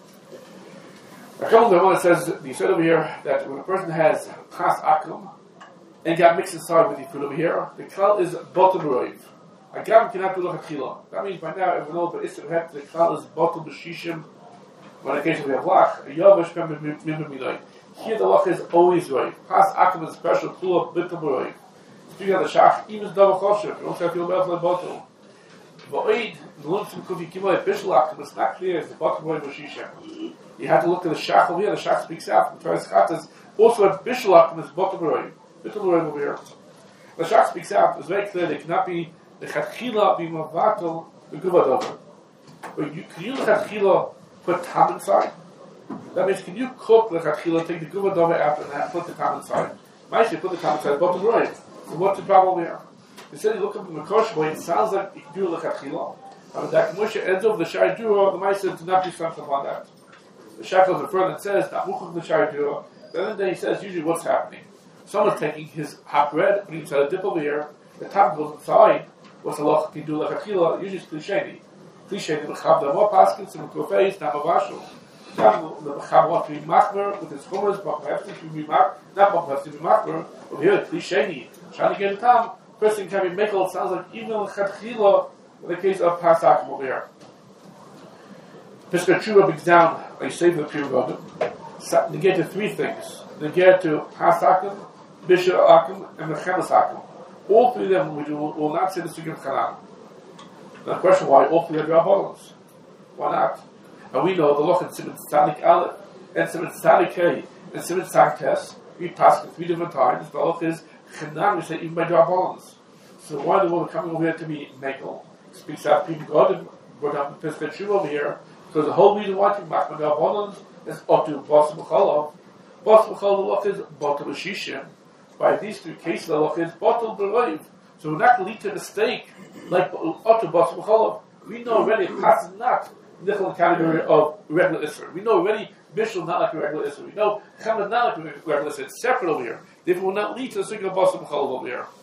A couple of them says, you said over here that when a person has Chas Akum and got mixed inside with the food over here, the Klal is bottom roiv. A Gam cannot do Lachatchila. That means by now everyone knows, but it's the Klal is bottom b'shishim. When occasionally we have Lach, a Yavash Mimim Miloi. Here the Lach is always roiv. Chas Akum is special, Klal bottom roiv. Speaking of the Shach, even double kosher. You don't have to feel bad for the bottom. Va'id, the Lunchim Kufi Kimoi, Bishal Akum, it's not clear, it's the bottom roiv b'shishim. You have to look at the Shach over here. The Shach speaks out. The Torah's Chatas also have Bishal Akum is bottom roiv. Bottom roiv over here. The Shach speaks out. It's very clear. They cannot be the Chatchila be Mavatal the Guvadover. But you, can you the Chatchila put tam inside? That means can you cook the Chatchila, take the Guvadover out and that, put the tam inside? Might you put the tam inside bottom roiv? So what's the problem over here? They said you look up in the Kosh boy. It sounds like you can do the Chatchila. But that Moshe ends over the Shai Dura. The Ma'aser do not do something like that. The Shach goes further and says, Ta'muchuk l'shayadura. Then then he says, usually what's happening? Someone's taking his hot bread, putting inside a dip over here, the top goes inside, what's the loch can do like achila, usually it's klisheni. Klisheni, the chav da mo paskin, some kofeis, namavashu. The chav wants to be machmer with his chumras, but perhaps to be machmer, not perhaps to be machmer, over here, klisheni. Trying to get a tam, person can be mekel, it sounds like even the chatchila, in the case of pasakim over here. Piskar Tshuva brings down a save the Pure God. Negate to three things. Negate to Pasakim, Bishar Akim, and Mechemes Akim. All three of them we do, will not say the Sugya of Chanan. Now the question why all three are Rabbalans? Why not? And we know the Loch in Simon Tzadik Aleph, and Simon Tzadik Hey, and Simon Tzadik Tes, we pass it three different times. The Loch is Chanan, we say even by Rabbalans. So why the woman coming over here to be Mekel? Speaks out people God and brought down the Piskar Tshuva over here. Because the whole reason why to Machman Rabbanon is Otu Bas B'Cholov. Bas B'Cholov is Botel B'Shishim. By these two cases, the loch is Botel B'Roiv. So we're not going to lead to a mistake like Otu Bas B'Cholov. We know already it passes not in the category of regular Isser. We know already Bishul not like a regular Isser. We know Chamed not like a regular Isser. It's separate over here. Therefore, will not lead to the single Bas B'Cholov over here.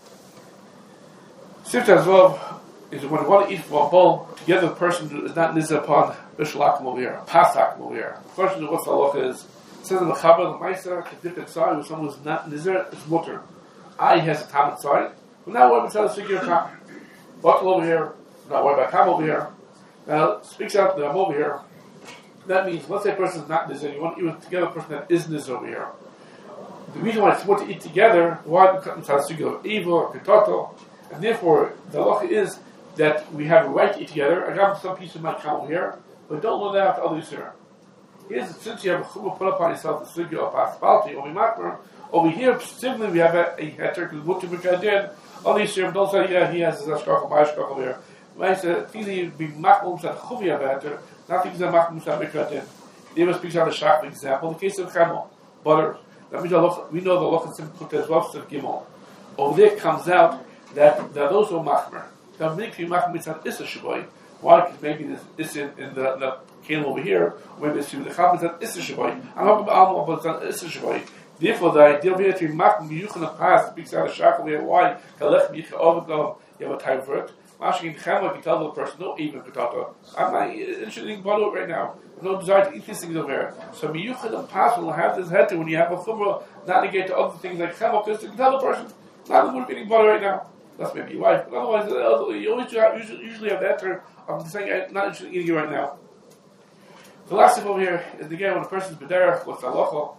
Sifta as well. Is when you want to eat from a bowl together, the person is not nizah upon bishul akum over here, pas akum over here. The question is what the halacha is. It says in the Chaber, the Ma'aser can dip inside with someone who's not nizah, it's mutter. I has a tam inside. We're not worried about the figure of tam. Bottle over here, not worried about tam over here. Now, speaks out that I'm over here. That means, let's say a person is not nizah, you want to eat together a person that is nizah over here. The reason why it's more to eat together, why we cut inside the figure of Eva or Ketoto, and therefore, the halacha is that we have a right to eat together. I got some pieces might come over here, but don't know that after others here. Here's since you have a chumah put upon yourself the sugya of asphalti or mimakmer. Over here, simply we have a, a heter because mutter b'kadin. Others here don't say yeah he has a shkach my shkach over here. When I say easily be makmum said chuvi have a heter, not because the makmum said b'kadin. They must speak on the shach example. In the case of chamel butter, that means we know the loch and put as well of gimel. Over there comes out that that those are machmer. The Why? Because maybe this is in, in the, the kingdom over here, where this the Chab is an Issa Shabbai. I'm not about Alma, but it's an Issa Shabbai. Therefore, the idea of here to be Makam Yuchan of Past speaks out of Shakal here. Why? Kalech Micha Ovagov, you have a time for it. Mashkin Chema can tell the person, no, even Potato. I'm not interested in bottle right now. No desire to eat these things over here. So Miyuchan of Past will have this head to when you have a Chumrah, not negate to other things like Chema, because you can tell the person, not the eating butter right now. That's maybe your wife. But otherwise, you always have, usually, usually have that term of saying, I'm not interested in eating it right now. The last thing over here is, again, when a person's B'derech, what's halacha.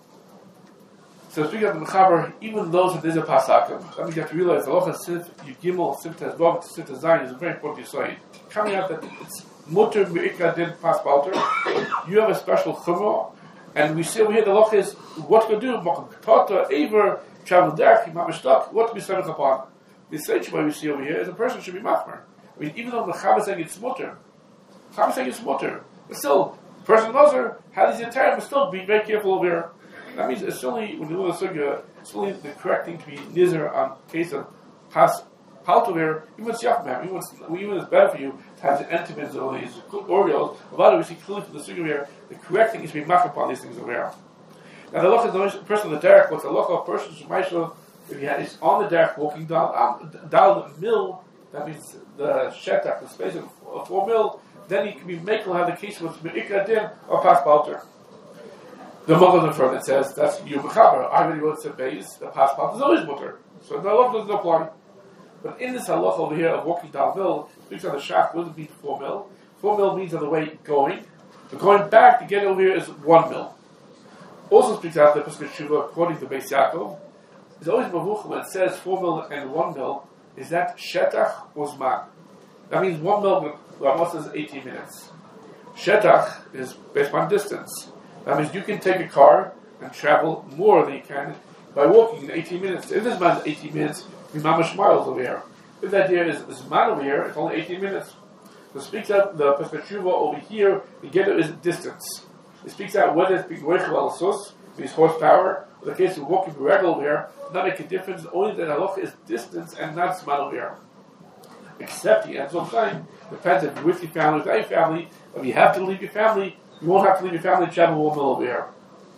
So speaking of the Mechaber, even those that there's a Pasakim, that means you have to realize the halacha Sif, Yugimel, Sif Tezvav, Sif Tezayin is a very important Yisrael. Coming out that it's Mutter Me'ikra Din Pas Balter, you have a special Chumrah, and we say over here the halacha is what to do, Makam Ketata, Aver, Travel Derech, Imam Shtak, what to be set upon. The stage why we see over here is a person should be machmer. I mean, even though the Chav is saying it's mutter, Chav is saying it's mutter, but still, the person knows her, has his entire, but still be very careful over here. That means it's only, when you look at the sugya, it's only the correct thing to be nizer on case of pas palt over here, even it's yachmam, even it's, even it's better for you to have the entomins or these orioles, a lot of we see clearly from the sugya here, the correct thing is to be machmer upon these things over here. Now the look is the person on the derech, what's the look of a person, Shemaisha, if he is on the derech walking down um, down the mill, that means the shetach, the space of uh, four mil, then he can be making have the case with me'ikra din or pas balter. The Mullah further says that's you mechaber. I already wrote the base. The pas balter is always mutter, so the halacha doesn't apply. But in this halacha over here of walking down the mill, speaks on the shach. What does it mean four mil? Four mil means on the way going. But going back to get over here is one mil. Also speaks out the Pesach Shuvah according to Beis Yaakov. It's always mavuch when it says four mil and one mil. Is that shetach or zman? That means one mil. Ramos says eighteen minutes. Shetach is based on distance. That means you can take a car and travel more than you can by walking in eighteen minutes. If this man is eighteen minutes, we mamash miles over here. If that idea is zman over here, it's only eighteen minutes. So it speaks out the Pesach Shuvah over here. The getter is distance. It speaks out whether it's being roichel al sus, means horsepower. In the case of walking regular over here, does not make a difference. Only that halacha is distance and not zman over here. Except the ends of time depends if you're with your family, without your family. If you have to leave your family, you won't have to leave your family and travel one mil over here.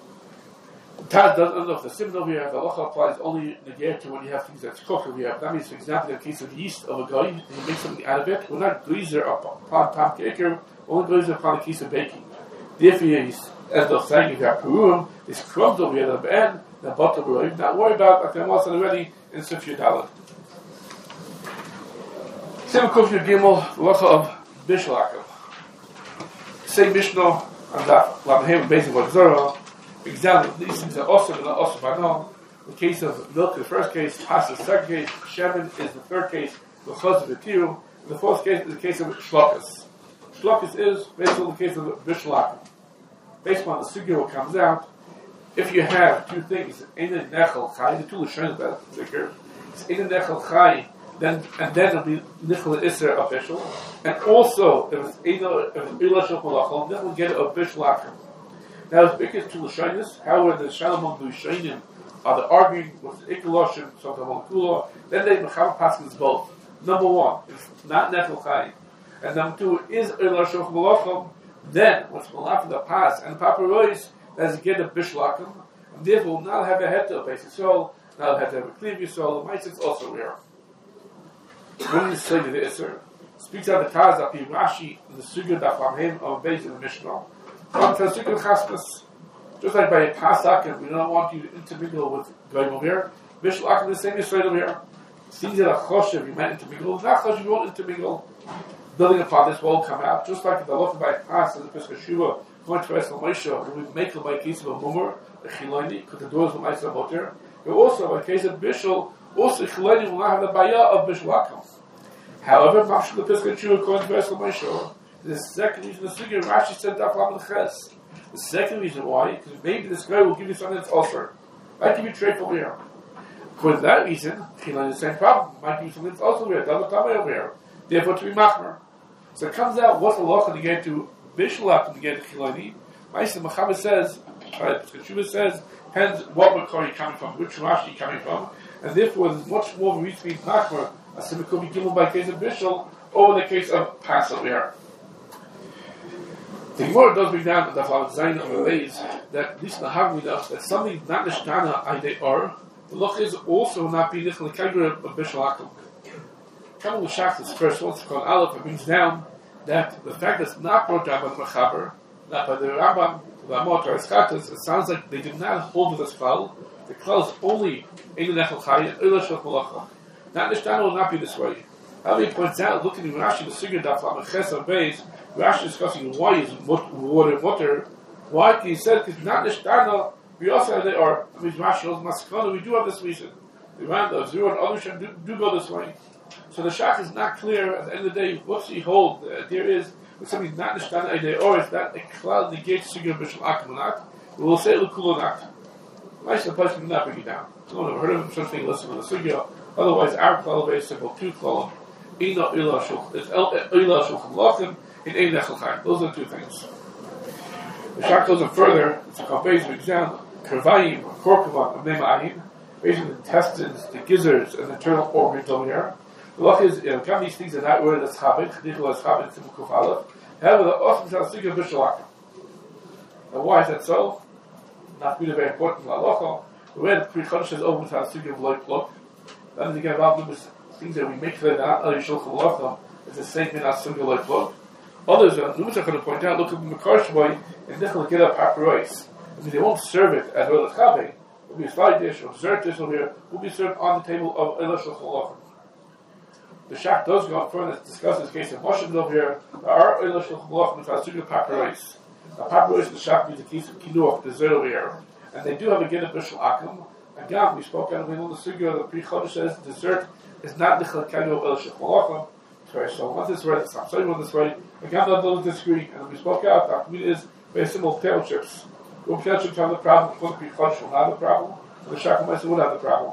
The Taz doesn't know if the simon over here, the halacha applies only negate to when you have things that's cooked over here. That means, for example, in the case of the yeast of a guy, and you make something out of it, we're not glazer upon tam keker, only glazer upon a case of baking. Therefore, he's, as they're saying, if you have purim, there's crumbs over here at the end, the butter will even not worry about, like I'm also already in Sifya Dalet. Same Kuf Yud Gimel, the halacha of Bishlakim. Say Mishnah on that Lamhem based on Zora. For example, these things are also and not also by now. The case of milk is the first case, pasta is the second case, shemen is the third case, the chaz is the tiru, and the fourth case is the case of shlokas. Shlokas is based on the case of Bishlakim. Based on the sugya what comes out, if you have two things, in a nechel chai, the two lashonos that zikr, it's in a nechel chai, then and then it'll be nichel iser official, and also if it's ino if it's ilashul malachol, then we'll get a official action. Now, it's because two lashonos, however, the shalom lashonim are the arguing with ikulashim sometimes kula, then they mecham paskins both. Number one, it's not nechel chai, and number two is ilashul malachol. Then, what's malachim the pas and paparois, that's get a bishlakim, and therefore will not have a head to a basic soul, not have to have a clear soul. The mice is also rare. When you say the Isser, speaks out the Taz of Rashi, the Sugya that from him of base in the Mishnah. From the Sugya Chaspas, just like by a Pasak, we don't want you to intermingle with going over here. Mishnah the same is straight over here. Things that are choshev, you might intermingle. Not choshev, you won't intermingle. Building upon this will come out, just like the look by Pas and the Pesach Shuvah, going to Esel Moshe, when we make them by a case of a mummer, a chiloni, because the doors will might have out there. But also, by a case of Bishul, also chiloni will not have the bayah of Bishul. However, Mashal the Pesach Shuvah, according to Esel Moshe, the second reason the Sugya Rashi said Daf Lamed Ches. The second reason why, because maybe this guy will give you something that's ulcer. Might give you trade over here. For that reason, chiloni is the same problem. Might give you something that's also over here, double tummy over here. Therefore, to be machmer. So it comes out what's the law to get to Bishlach to get to Chiloni. Ma'aseh Mechaber says, right, Shuvah says, depends what Makor you're coming from, which Rashi you're coming from, and therefore there's much more reason to be machmer as it could be given by case of Bishul over the case of Passover here. The Gemara does bring down the Daf Zayin of the ways that at least in the Haggadah that something not nishtana aydei or the loch is also not being nichel kager of bishul akum. Kamel Shach is first once called Aleph. It brings down that the fact that it's not brought down by the Mechaber, not by the Rambam, the Amot or Eskatas, it sounds like they did not hold to this klal. The klal is only in the nechel chayim, oila shel malacha. Not nishtana will not be this way. However, he points out, looking at Rashi, the Sigurd Daf Lameches on base, Rashi discussing why is water mutter. Why? He said because not nishtana. We also have the or I mean Rashi knows maskana. We do have this reason. The Rambam, the Zero, and others do, do go this way. So the Shach is not clear at the end of the day. What's he hold? The idea is if something's not nishtana idea or if that a cloud negates Sigurd Bishul Akum or not, we will say Lukul or not. Nice the place we not bring it down. No one ever heard of him. Something listen to the Sigurd. Otherwise, our klal very simple. Two klal. Ina ila shulchan. It's ila shulchan lachim in ein nechel chayim. Those are the two things. The Shach goes on further. It's a comparative example. Kervayim, korkovan, abnei ma'ayim. Basically, the intestines, the gizzards, and the internal organs over here. The loch is, you know, come these things are not worded as chabit. Chadichel as chabit. Simul kufalef. However, the osm shall sigurd b'shalak. Now, why is that so? Not really very important. La locha. The way the pre-chodesh is over shall sigurd loy pluk. Then again, about the things that we make clear that not only shulchan lacham is the same thing as sigurd loy pluk. Others, uh, Lumas are going to point out, look at the Mekarshboy and Nichel get up paparois. I mean, they won't serve it as well as Chabe. It will be a side dish or dessert dish over here, will be served on the table of Elosh Shulchan. The Shach does go on further to discuss this case of Moshe over here. There are Elosh Shulchan which are Sugar paparois. Now, paparois, the Shach means a case of Kinuach, dessert over here. And they do have a get up Bishul Akum. Again, we spoke out of the Sugar, the Pri Chodesh says dessert is not Nichel Kanu Elosh Shulchan. Sorry, so once it's read, I'm sorry when this way. Again, I don't disagree, and we spoke out that it is very similar potato chips. The potato chips have the problem, the Pri Chodesh will have the problem, and the Shach Ma'aseh would have the problem.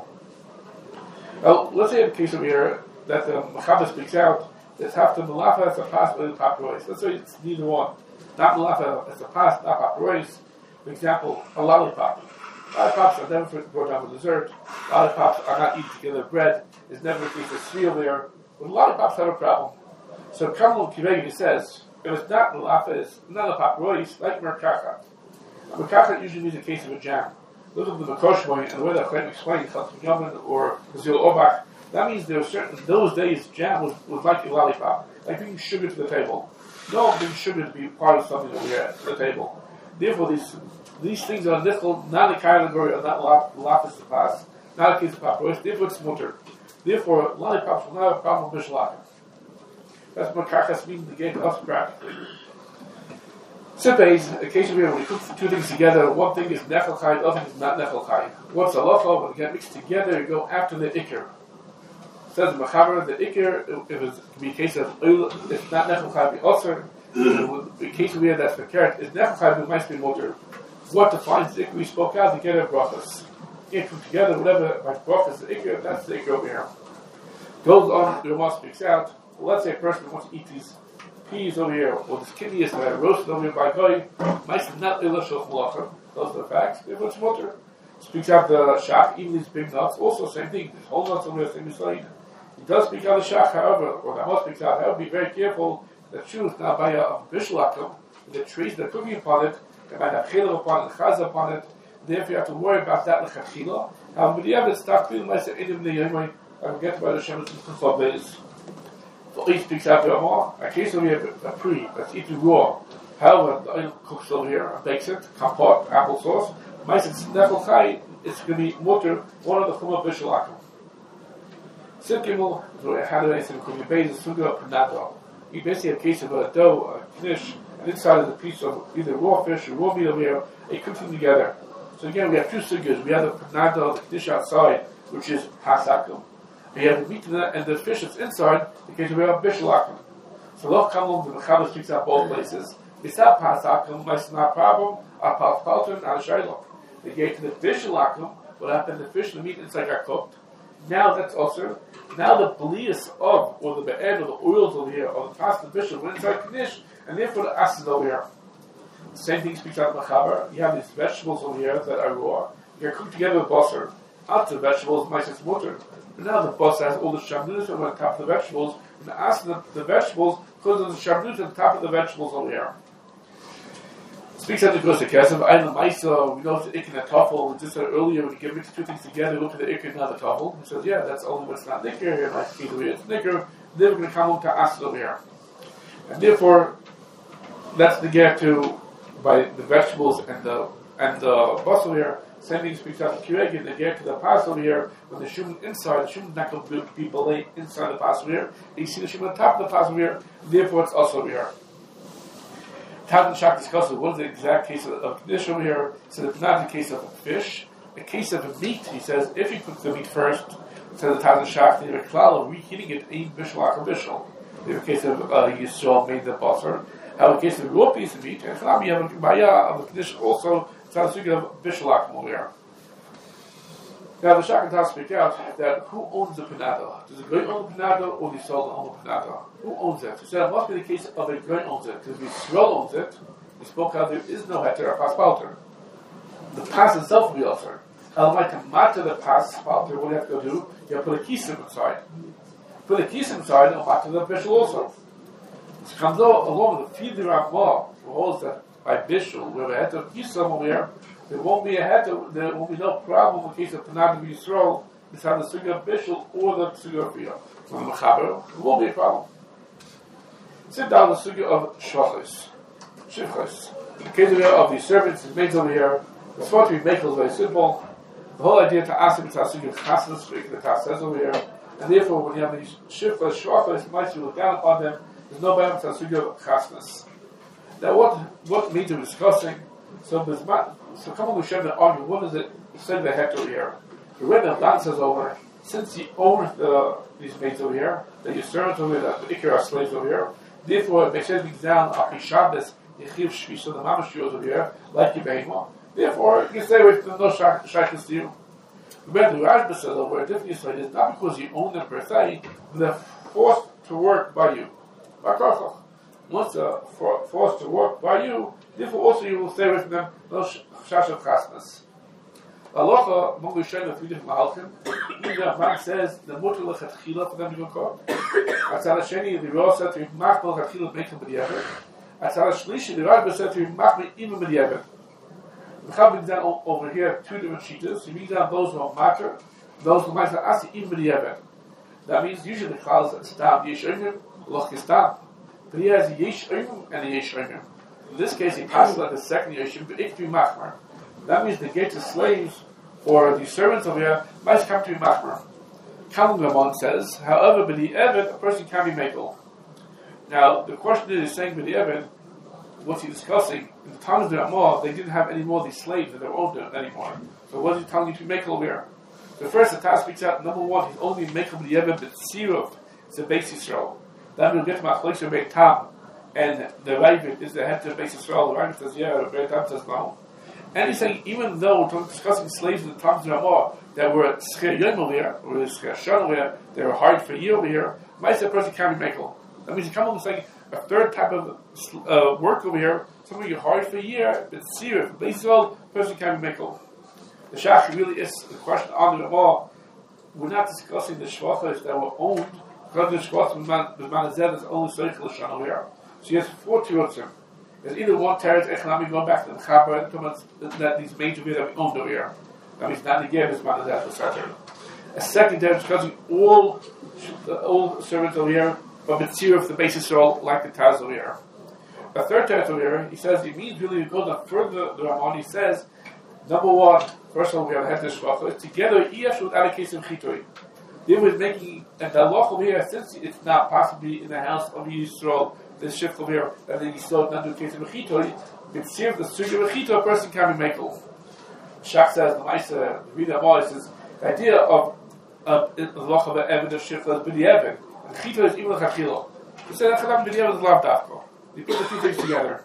Now, let's say in the case over here that the Mechaber speaks out, it's half the Malafa as a pass or the paparois. Let's say it's neither one. Not Malafa as a pass, not paparois. For example, a lollipop. Lollipops are never brought down with dessert. Lollipops are not eaten together with bread. There's never a case of cereal there. But lollipops have a problem. So Kamel Kivegi says, if it's not Malafa, it's not a paparois, like Merkachat. Merkachat usually means a case of a jam. Look at the Mekoshmoy and the way that Chaim explained, Chalkim Yaman or Zil Obach, that means there were certain, in those days, jam was, was like a lollipop, like bringing sugar to the table. No one brings sugar to be part of something that we had to the table. Therefore, these these things are nichel, not a category of not lafis to pass, not a case of paparois, therefore it's mutter. Therefore, lollipops will not have a problem with Bishalakim. That's what Kachas means to get us practically. Sipes, occasionally when we put two things together, one thing is Nechel Chai, the other thing is not Nechel Chai. What's halacha? When they get mixed together, you go after the Iker. Says the Mechaber, the Iker, if it's to be a case of oil, it's not Nechel Chai, be Osir. The case we have that's the carrot, is Nechel Chai, be might be motor. What defines the Iker? We spoke out together, brachas. You put together whatever my brachas, the Iker, that's the Iker over here. Goes on, the Ramah speaks out. Well, let's say a person wants to eat these peas over here, or this kidneys that are roasted over here by Goy, might not be Shulchan Lachim. Those are the facts. If it's mutter, speaks out the Shach, even these big nuts, also same thing. These whole nuts over here, same side. He does speak out the Shach, however, or the Ramah speaks out, however, be very careful that truth, now by a Bishul Akum, the trees that are cooking upon it, they might have Chila upon it, Chaz upon it, therefore you have to worry about that L'chachila. However, but you have it, stop feeling myself in the anyway, I will get to by the Shem, it's in Chufah Beis. So he speaks out the Ramah. Occasionally we have a pre that's eaten raw. However, the oil cooks over here and bakes it, compote, applesauce. Mice it's nefel chai, it's going to be mutter, one of the chumah bishul akum. Simkimel, how do I say, could be based on suga panado. You basically have a case of a dough, a knish, and inside is a piece of either raw fish or raw meat over here, they cook them together. So again, we have two sugas. We have the panado, the knish outside, which is hasakum. We have the meat and the fish that's inside, because we have bishul akum. So Loch Kamel, the Mechaber speaks out both places. It's not pas akum, it's not a problem, a pas palton, not a shaylok. They gave to the bishul akum, what happened, the fish and the meat inside got cooked. Now that's also, now the blias of, or the be'ed, or the oils over here, or the pasta bishul, went inside knish, and therefore the acid over here. The same thing speaks out of Mechaber. You have these vegetables over here that are raw, they're cooked together with basar. Out the vegetables, mice it's mutter. But now the bus has all the shamnus on top of the vegetables, and the acid of the vegetables because of the shamnus on top of the vegetables over here. Speaks of the Kosa Kesef, I know Maisa, we know the Ik and the Tafel, we just said earlier, when you mix two things together, look at the Ik and not the Tafel. He says, yeah, that's only what's not Nicker, here, like Kate over here, it's Nicker, then we're going to come home to Asad over here. And therefore, that's the get to, by the vegetables and the and the bus over here, same thing speaks out the Kireg, and the get to the pass over here, when the Shum inside, the Shum is not going to be belayed inside the pass over here, and you see the Shum on top of the pass over here, therefore it's also over here. Taz Shak discusses what is the exact case of, of condition over here. So it's not the case of a fish. The case of a meat, he says, if you cook the meat first, says the Taz Shak, they have a klal of reheating it, a bishul akar bishul. They have a case of uh, Yisrael made the basar. Have a case of raw piece of meat, and for you have a baya of a condition also, Taz Shak of bishul akar over here. Now the Shak and Taz speak out that who owns the panada? Does the guy own the panada or the Yisrael own the panada? Who owns it? He said it must be the case of a guy owns it, because if Yisrael owns it, we spoke how there is no heter or pas palter. The pass itself will be altered. How am I to matter the pass palter? What do you have to do? You have to put a kisim inside. Put a kisim inside and matter the bishul also. So comes along with the feed the Ramah, who holds that by bishul, we have a heter of kisim over here. There won't be a heter, there won't be no problem in the case of Tanad of Yisrael, beside the Sugya of Bishul or the Sugya of Riyah. From the Mechaber, there won't be a problem. Sit down the Sugya of Shvachos, Shivchos. In the case of, of the servants, his maids over here, the Svatri Mechel is very simple. The whole idea to ask him to Sugya of Chasnas, the Taz says over here, and therefore when you have these Shivchos, Shvachos, might you look down upon them, there's no benefit to Sugya of Chasnas. Now what, what means we're discussing, so there's not, so come on, we should argue, what is it, say the hector here? The Rebbe Abdan says over, since he owns the, these maids over here, that your servants over here, that the Ikar are slaves over here, therefore, it makes everything down, Achi Shabbos, Yechiv Shvi, so the Mamash over here, like Yibehema. Therefore, you can stay away from no shaykhs to you. Remember, the Rashba says over a different Yisrael is not because you own them per se, but they're forced to work by you. Once they're for, forced to work by you, therefore also you will stay away from them, no shash of chasnas. Aloha, among the Shem of three different Mahalchim, the man says, the mutter lechatchila for them to go caught. Atzal Sheni, the Rosh said to him, machmal lechatchila b'neichel b'diavad. Atzal Shlishi, the Rashba said to him, machmal ima b'diavad. The Chab brings down over here two different sheetahs. He brings down those who are matter, those who might say, asi ima b'diavad. That means usually the Chal is stam, yesh oimim, loch kistam. But he has a yesh oimim and a yesh oimim. In this case, he passes like the second yeshim, but if to be machmar. That means the gates of slaves or the servants over here must come to be machmar. Kalm Ramon says, however, by the Evid, a person can be makel. Now, the question is, he's saying by the Evid, what's he discussing? In the time of the Ramah, they didn't have any more of these slaves that they owned anymore. So what is he telling you to be makel over here? The first, the Taz speaks out, number one, he's only makel by the Evid, but Sirov is the base Yisrael. Then we'll get to Machlekes Beit Tam. And the Ravid is the head to the base Israel. The Ravid says, yeah, the Beit Tam says no. And he's saying, even though we're discussing slaves in the times of Ramah that were Sker Yom over here, or Sker Shon over here, they were hired for a year over here, might say a person can't be makel. That means you come along and saying a third type of uh, work over here, somebody you're hired for a year, but Sirah, for base Israel, a person can't be makel. The Shach really is the question on the Ramah. We're not discussing the Shvachos that were owned, because the Shvachos with Manazed is only Seichel Shon over here. So he has four terutzim. There's either one teretz economic going back to the Chaber and talking about that these major beers that we owned over here. That means not negative is one of that for a second teretz discussing all all servants over here, but mitzir of the basis all like the Taz over here. A third teretz over here, he says it means really to go down further. The Ramon he says, number one, first of all we have had this shvachos together. Yesh with allocation chitoi. They were making and the loch over here since it's not possibly in the house of Yisrael. This shift over here, that they still not do case of Mechito, but see if the Sugya of Mechito, a person can be makel. Shach says, the Maisa, the Rida Amal says, the idea of the Loch of the evidence shift is B'di Evid, and Mechito is even a Chachilo. He said, Echadam B'di Evid is Lav Dafko. You put the two things together.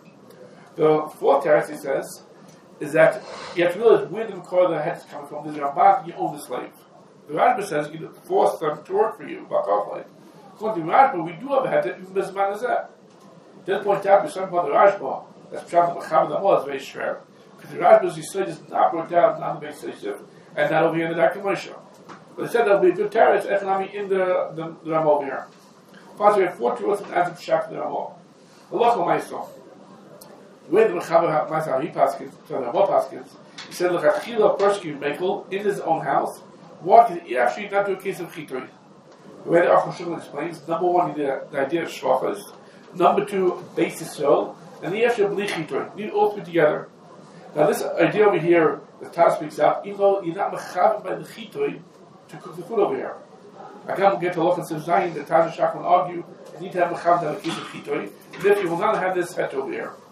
The fourth teretz, he says, is that you have to realize where the Makor of the head is coming from. There's a Ramban, you own the slave. The Rashba says, you force them to work for you, Bakar. According to Rashba, we do have a head that even Bezman is that. Then point out with some part of the Rashba, that's Pshat Mechaber Damol is very shver, because the Rashba's Yisrael is not brought down on the base Yisrael, and not over here in the Darkei Moshe. But it said there'll be a good teretz economy in the the, the Ramah over here. Finally, we have four terutzim and answer Pshat in the Ramah. The local Maestro. The way the Mechaber Ma'aseh he paskins, so that what paskins, he said, look at Chila Pershki Mekel in his own house. What can he actually not do a case of Chitoi? The way the Aruch HaShulchan explains, number one, you need the idea of Shvachas. Number two, base Yisrael. And the actually Bli Chitoi. You need all three together. Now this idea over here, the Taz speaks out, even though you're not Mechaber by the Chitoi to cook the food over here. I can't get to look at Siv Zayin, the Taz and Shach will argue, you need to have Mechaber by the case of Chitoi. And if you will not have this het over here.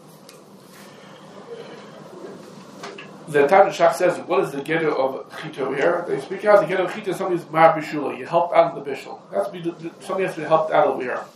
The Taz Shach says, what is the ghetto of Chito here? They speak out the ghetto of Chito is something that's Mar Bishula. You help out in the Bishul. That's be somebody has to be helped out over here.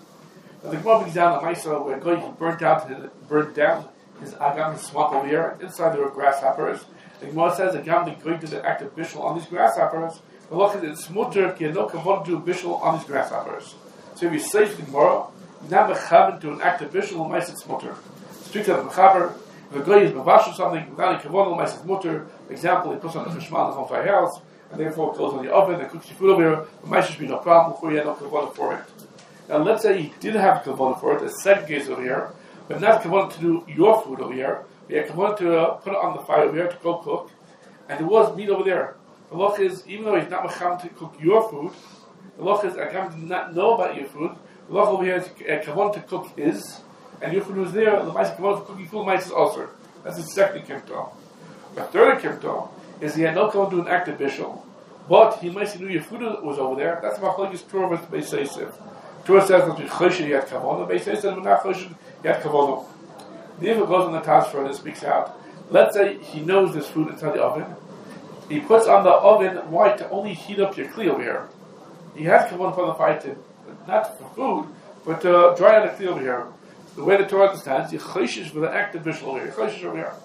Now the Gemara brings down the Maisa where Goy burnt out his, burnt down his agam, his swamp over here. Inside there were grasshoppers. The Gemara says agam the Goy did the act of Bishul on these grasshoppers. The look at it's mutter ki no kavod to do Bishul on these grasshoppers. So if you say to the Gemara, you now mechaber to an act of Bishul on Maisa it's mutter. Speak to the Mechaber. If a guy is mavash or something, without a kavon, my says mutter. Example, he puts on the chishmal in the home house, and therefore it goes on the oven and cooks the food over here. There might just be no problem before you had no kavon for it. Now, let's say he did have a kavon for it, a second case over here, but not kavon to do your food over here. We had kavon to uh, put it on the fire over here to go cook, and there was meat over there. The loch is, even though he's not macham to cook your food, the loch is, I did not know about your food. The loch over here is uh, kavon to cook is. And your food was there, the Maisa Kavod for cooking food, Maisa is also. That's the second Kimto. The third Kimto is he had no Kavod to do an active Bishul, but he Maisa knew your food was over there. That's Machlokes Torah with Beis Yosef. Torah says that with Choshen you had Kavod, Beis Yosef says with not Choshen you had Kavod. The Ifa goes on the task for and speaks out. Let's say he knows this food inside the oven. He puts on the oven why to only heat up your kli over here. He has Kavod for the fire to, not for food, but to dry out the kli over here. The way the Torah understands, you choshish for the act of Bishul over here. Choshish over here.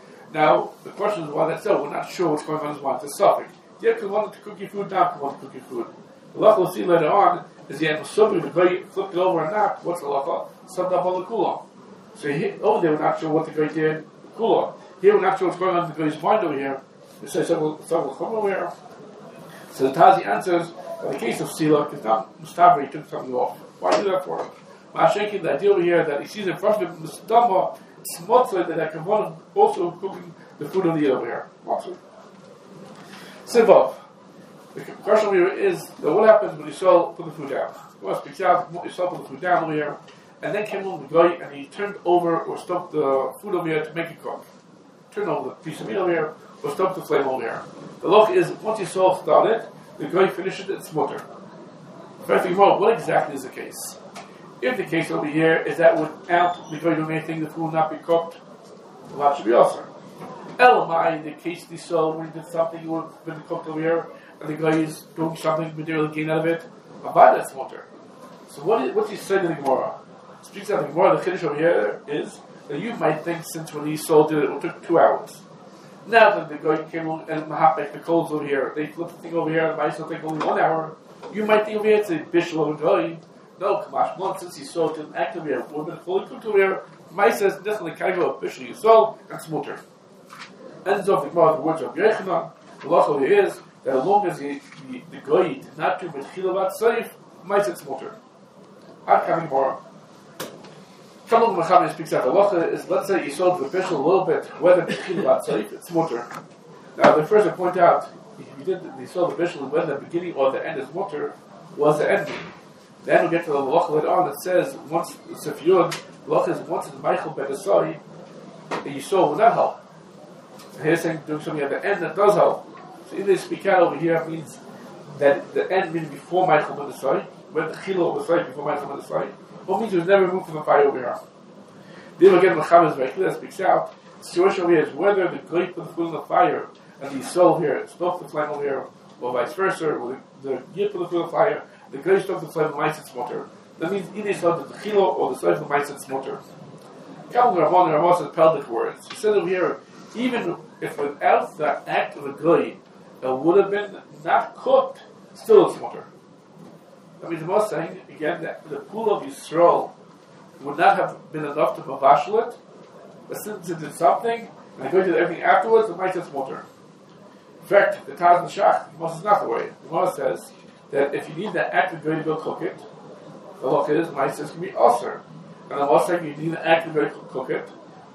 Now, the question is why that's so. We're not sure what's going on in his mind. It's a suffix. Yeah, because wanted to cook your food, now because wanted to cook your food. The lacha we'll see later on is the end of suffix. The guy flipped it over and not. What's the lacha? Subbed up on the kula. So he, over there, we're not sure what the guy did. Kula. Here, we're not sure what's going on in the guy's mind over here. We say several several over here. So the Tazi answers, in the case of Silak, it's not Mustafa, he took something off. Why do that for him? Ma'ashenkin, the idea over here that he sees in front of him, Mustamba, Smotzah, that I can want also cooking the food of the year over here. Sivov. The question over here is that what happens when Yisrael put the food down? Well, speaks out, Yisrael put the food down over here, and then came on the guy and he turned over or stopped the food over here to make it cook. Turned over the piece of meat over here or stopped the flame over here. The look is, once Yisrael started, the guy finished it, it's mutter. First thing more, what exactly is the case? If the case over here is that without the guy doing anything, the food will not be cooked, the lot should be also. Elamai, the case they saw when he did something, it would have been cooked over here, and the guy is doing something, material gain out of it, Avad, that's mutter. So what is, what's he saying in the Gemara? Speaks out the Gemara, the Kiddush over here is that you might think since when he sold it, it took two hours. Now that the guy came on and Mahapek, the coals over here, they flipped the thing over here, and the mice will take only one hour. You might think over here it's a bishul over guy. No, Kamash, once since he sold it active here, would have been fully cooked over here. Mice says, definitely can't go a bishul you sold, and smutter. Ends off the Gemara, the words of Yechanan. The law over here is that as long as the, the, the guy did not do B'chilavat Seif, mice it's smutter. Ad coming Gemara. Some of the Mechaber speaks out. The halacha is, let's say you sold the bishul a little bit, whether B'chilavat Seif, it's mutter. Now, the first I point out, if you did, you sold the bishul, whether the beginning or the end is mutter, was the ending. Then we get to the halacha later on that says, once it's a fiyud, the halacha is once it's Michael Bedasai, you saw will not help. And here's saying doing something at the end that does help. So if they speak out over here means that the end means before Michael Bedasai, when the chilo was right before Michael Bedasai, what means it was never removed from the fire over here. Then again, the Mechaber is very clear, speaks out. The situation over here is whether the guy put the food in the fire and the soul here stoked the flame over here, or vice versa, or the, the yid put the food in the fire, the guy stoked the flame and mice it's mutter. That means either stoked the chilo or the soul of the mice it's mutter. Kabbalah Ramon and Ramon says Peldic words. He said over here, even if without the act of the guy, it would have been not cooked, still it's mutter. That means the most saying, again, that the pool of Yisrael would not have been enough to mavashal it, but since it did something, and the guy did everything afterwards, it might just mutter. In fact, the Taz and Shach, the most is not the way. The most says that if you need that active guy to go cook it, the look is, might says can be ulcer. And the most saying you need an active guy to cook it,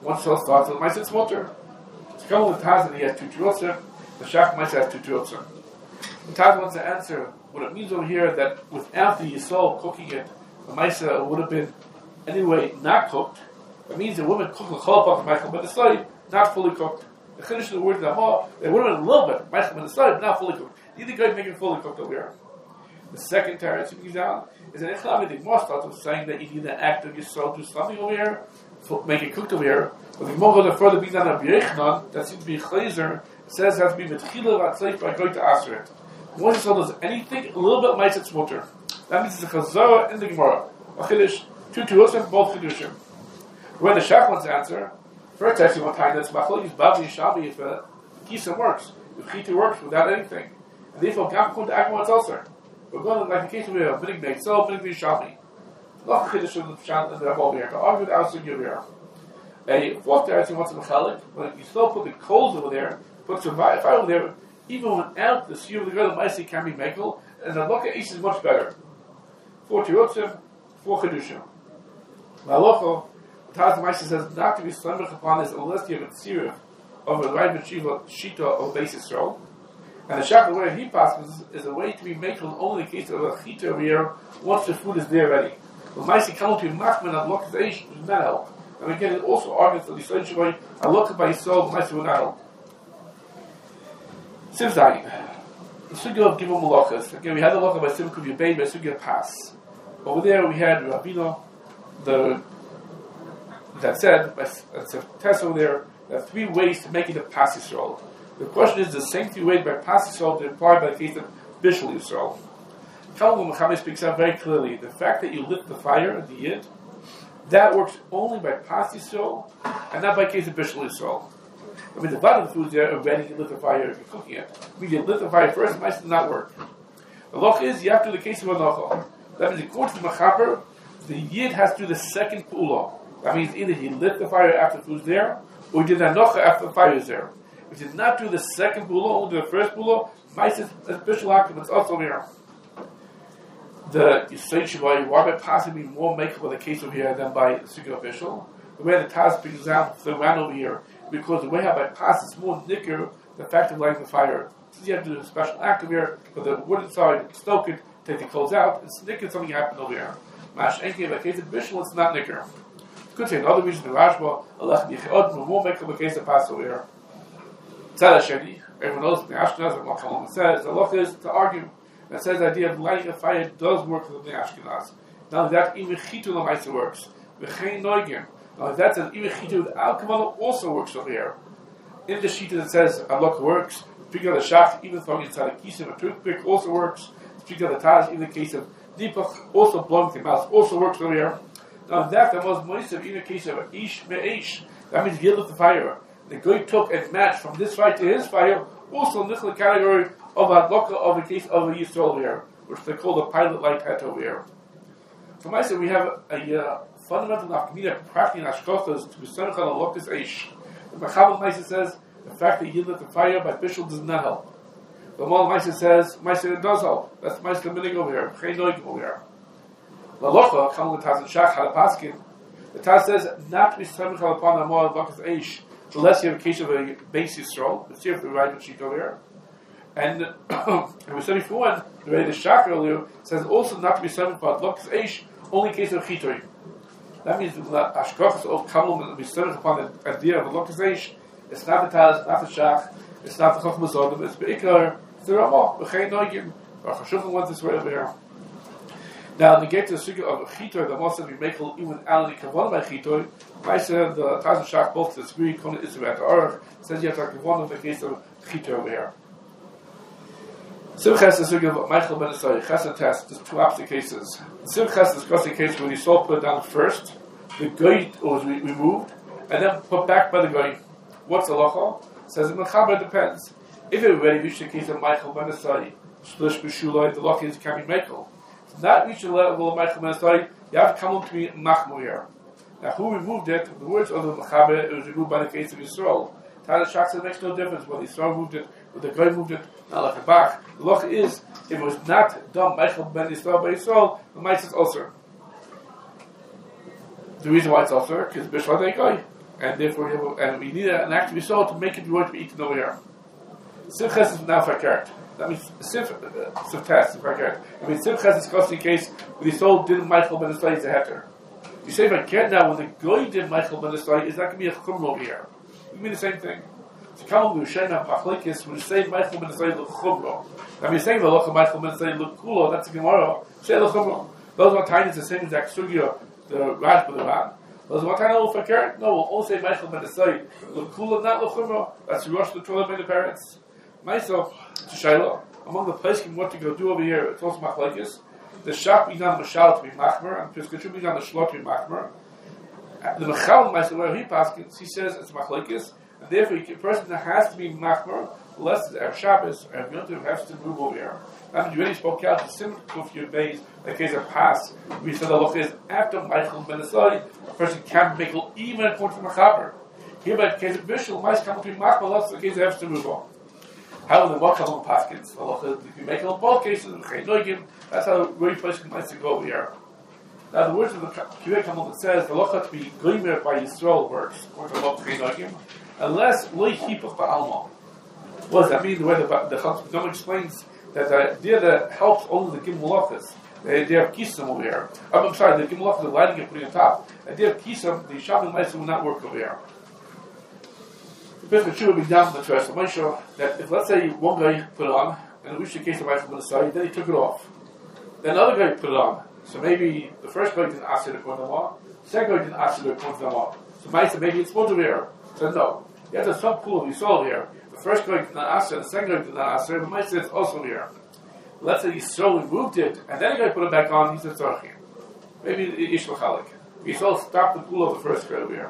Once Yisrael starts, the Ma'aseh Smoter. So come with Taz and he has two Terutzim, the Shach Ma'aseh has two Terutzim. The Taz wants to answer what it means over here that without the Yisrael cooking it, the Ma'aseh would have been anyway not cooked. That means the woman cooked the Chol Pach Meichel Ben Esrei, not fully cooked. The Chiddush of the word Dama, it would have been a little bit Meichel Ben Esrei, not fully cooked. Neither guy make it fully cooked over here. The second teretz he brings down is an Echlav the Gemara starts with saying that you need an act of Yisrael do something over here, make it cooked over here. But the Gemara goes further brings down a B'Yechnan that seems to be Chayzer, says it has to be Metchila Ratzayif by going to answer it. Once Yisrael does anything, a little bit Ma'aseh Smoter. That means it's a Chazorah in the Gemara. A Chiddush, two Terutzim, both Chiddushim. When the Shach wants to answer, first actually one time that's Machlokes Bavli and Shabi if uh, Kisa works, if Chita works without anything. And therefore, Gam Kun to Agma it's also. We're going like the case of a Big Big, so Big Big Shabi. Not Chiddush of the Shan and the Rabbi over here, to argue with Alcin over here. A fourth direction wants to Mechalik, when you still put the coals over there, put some fire over there, even without the Siyur of the Girl of Maisi can be Mekel, and the Loka Ish is much better. Four Terutzim, four Chiddushim. Maloko, Taz Maisi says not to be slemach upon this unless you have a tziruf of a right shita of basis roll. And the shach, the way he passes is a way to be made only in the case of a chita over here once the food is there ready. But Maisi come to machman and look at the ish does not help. And again, it also argues that the Yisrael way I look by Yisrael, Maisi will not help. Simzayin. The sugya of Gimel Malachas. Again, we had the look by Simku Yubei by sugya pass. Over there we had Rabino, the that said, that's a test over there, there are three ways to make it a pass Yisrael. The question is, the same three ways by pass Yisrael to apply by the case of Bishul Yisrael. Talmud Muhammad speaks out very clearly, the fact that you lit the fire, the Yid, that works only by pass Yisrael, and not by case of Bishul Yisrael. I mean, the bottom of the food there already you lit the fire, you're cooking it. I mean, you lit the fire first, it might still not work. The loch is, you have to do the case of Anocha. That means, according to the Mechaber, the Yid has to do the second Pula. That means either he lit the fire after the food's there, or he did Anocha after the fire is there. If he did not do the second Pula, only the first Pula, mice is a special act, but it's also here. The Yisrael Shabbat, why by possibly more makeable the case over here than by Sugya official? The way the Taz brings down the ran over here, because the way how by pass is more nicker, the fact of lighting the fire. Since you have to do a special act over here, but the wooden side, stoke it, take the coals out, it's nicker, something happened over here. Mash Enki, by case of Bishul, it's not nicker. Could say another reason the Rashba, Allah Yichod, more make of a case of pass over here. Tzad Sheni, everyone knows the Ashkenaz, and what Kalman says, the loch is to argue that says the idea of lighting a fire does work for the Ashkenaz. Now that even Chitu Lamaisa works. V'chein Noigim. Now that says even Chitu without Kavanah also works over here. In the sheet that says Allah works, speaking of the Shach, even throwing inside a kisim, a toothpick also works. Speaking of the Taj, even the case of Dipach, also blowing the mouth also works over here. Now that the most moisav in the case of ish me'ish, that means he lit the fire. The guy took and matched from this fire to his fire, also in the category of hadlaka of the case of a Yisrael over here, which they call the pilot light hat over here. So Maisa, we have a uh, fundamental nafkamina practically in Ashkothas to be samach on the lokus ish. The Mechaber Maisa says the fact that he lit the fire by Bishul does not help. The Mal Maisa says Maisa it does help. That's Maisa the minig over here, Chein Noigim over here. The Locha, Kamal Taz and Shach had a paskin. The Taz says not to be samach upon the more lokus ish unless you have a case of a base Yisrael. Let's see if we write the sheet over here. And, and we said before, the way the Shach earlier says also not to be samach about lokus ish only in case of chitoi. That means that Ashkochas of Kamal will be samach upon the idea of the lokus ish. It's not the Taz, not the Shach, it's not the Chochmah Zodim, it's Be'ikar, it's the Ramah, B'chein Noigim. Baruch HaShulchan went this way over here. Now, to get to the sugya of Chitoy, the most of you make even out of the Kavanah by Chitoy, I said the Taz and Shach both disagree, Kona Israel to Aruch, says you have to Kavanah in the case of Chitoy over here. Simchas is the sugya of Michael Ben Esai, Ches and Test, there's two opposite cases. Simchas discussed the case where the soul put it down first, the goy was removed, and then put back by the goy. What's the locha? Says the Mechaber depends. If it already reached the case of Michael Ben Esai, Shlish B'Shulai, the locha is can be Michael. Not reach the level of Michael Ben Esai, you have to come up to be Machmo here. Now, who removed it? The words of the Mechaber, it was removed by the case of Yisrael. Tana Shach says it makes no difference whether Yisrael moved it, whether the guy moved it, not like a Bach. The locha is, if it was not done Michael Ben Yisrael by Yisrael, the mice is ulcer. The reason why it's ulcer, because Bishvat ain't guy. and therefore we have, and we need an act to be sold to make it worth to be eaten over here. Simchas is now fakert. That means simchas is fakert. I mean simchas is costing case when he sold didn't Michael ben Esai is a heter. You say fakert now when the goy did Michael ben Esai is not going to be a chumrah over here. It mean the same thing. So come with Shena Pachlikis when you say Michael ben Esai look chumrah. I mean saying the loch Michael ben Esai look kulo. That's a gemara. Say the chumrah. Those are tiny is the same exact sugya the Rash with the Ran. Those are tiny little fakert. No, we'll all say Michael ben Esai look kulo not look chumrah. That's Rosh the Torah by the parents. Myself to Shiloh, among the places what to go do over here, it's also machlekes. The shop being on the mashal to be machmer, and Piskachum being on the shlot to be machmer. The machal myself where he paskins, he says it's machlekes, and therefore a person that has to be machmer, unless it's Erev Shabbos or Erev Yom Tov, has to move over here. And you already spoke out the simple of your base, like case of pass. We said the loch is after Michael ben Esai, a person can't make it even according to machaber. Here by the case of Bishul, mice come to be machmer, unless the case has to move on. How the what column paskins? If you make it in both cases, that's how very person likes to go over here. Now the words of the Kivei Kamal that says the locha to be goymer by Yisrael works, unless loy hipuch ba'alma. What does that mean? The way the the Chacham explains that the idea that helps only the gimel lochas, the idea of kisam over here. I'm sorry, the gimel lochas, the lighting and putting on top. The idea of kisam, the Shabbat Ma'aser will not work over here. The person should be down the first Moshe that if let's say one guy put it on and we should case of Michael ben Esai, then he took it off. Then another guy put it on. So maybe the first guy didn't ask it according to the law, the second guy didn't ask it according to the law. So Ma'aser maybe it's supposed to be here. So no. You have to some pool of Yisrael here. The first guy did not ask it, the second guy did not ask it, but Ma'aser it's also here. Let's say Yisrael removed it and then the guy put it back on, he said Tzarchi. Maybe Ish L'chalik. Yisrael stopped the pool of the first guy over here.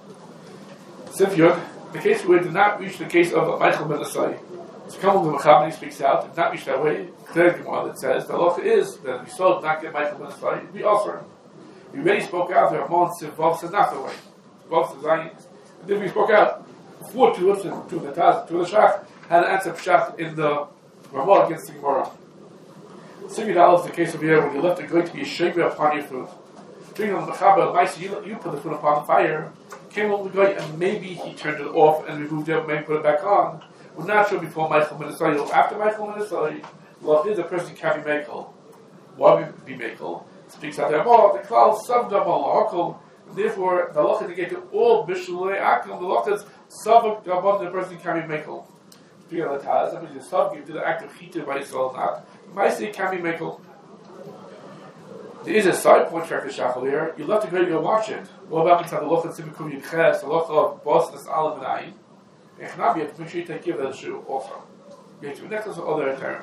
Sif Yud. The case where it did not reach the case of Michael ben Esai. So come on the Mechaber, he speaks out, it did not reach that way. Clear Gemara that says the halacha is that if you saw it not get Michael ben Esai, it would be offered. We already spoke out there, Ramon said Vav says not the way. Vav says I and then we spoke out before two of them, two of the Taz, two of the Shach, had an answer Pshat in the Ramon against the Gemara. Simi Dal is the case of here when you left it going to be a shaker upon your food. Bring on the Mechaber, Maisa, you, you put the food upon the fire. Came on the guy and maybe he turned it off and removed it, maybe put it back on. We're not sure before Michael ben Esai. After Michael ben Esai, well, if the person can't be Michael, why would be Michael? Speaks out there, well, the cloud summed up on L'Akol, and therefore the Lach is to get to all Bishulei Akel, the Lach is Savak Gabon, the person can't be Michael. Speaking of the Taz, that means the Sav gives to the act of Chita by Yisrael not. Maisi can't be Michael. There is a side point for Shachal here. You'll have to go to go watch it. What about the loch of Sibikum Yidches, the loch of Bosnas Aleph and Ayin? If not, you have to make sure you take care of that shoe also. You have to be necklace or other term.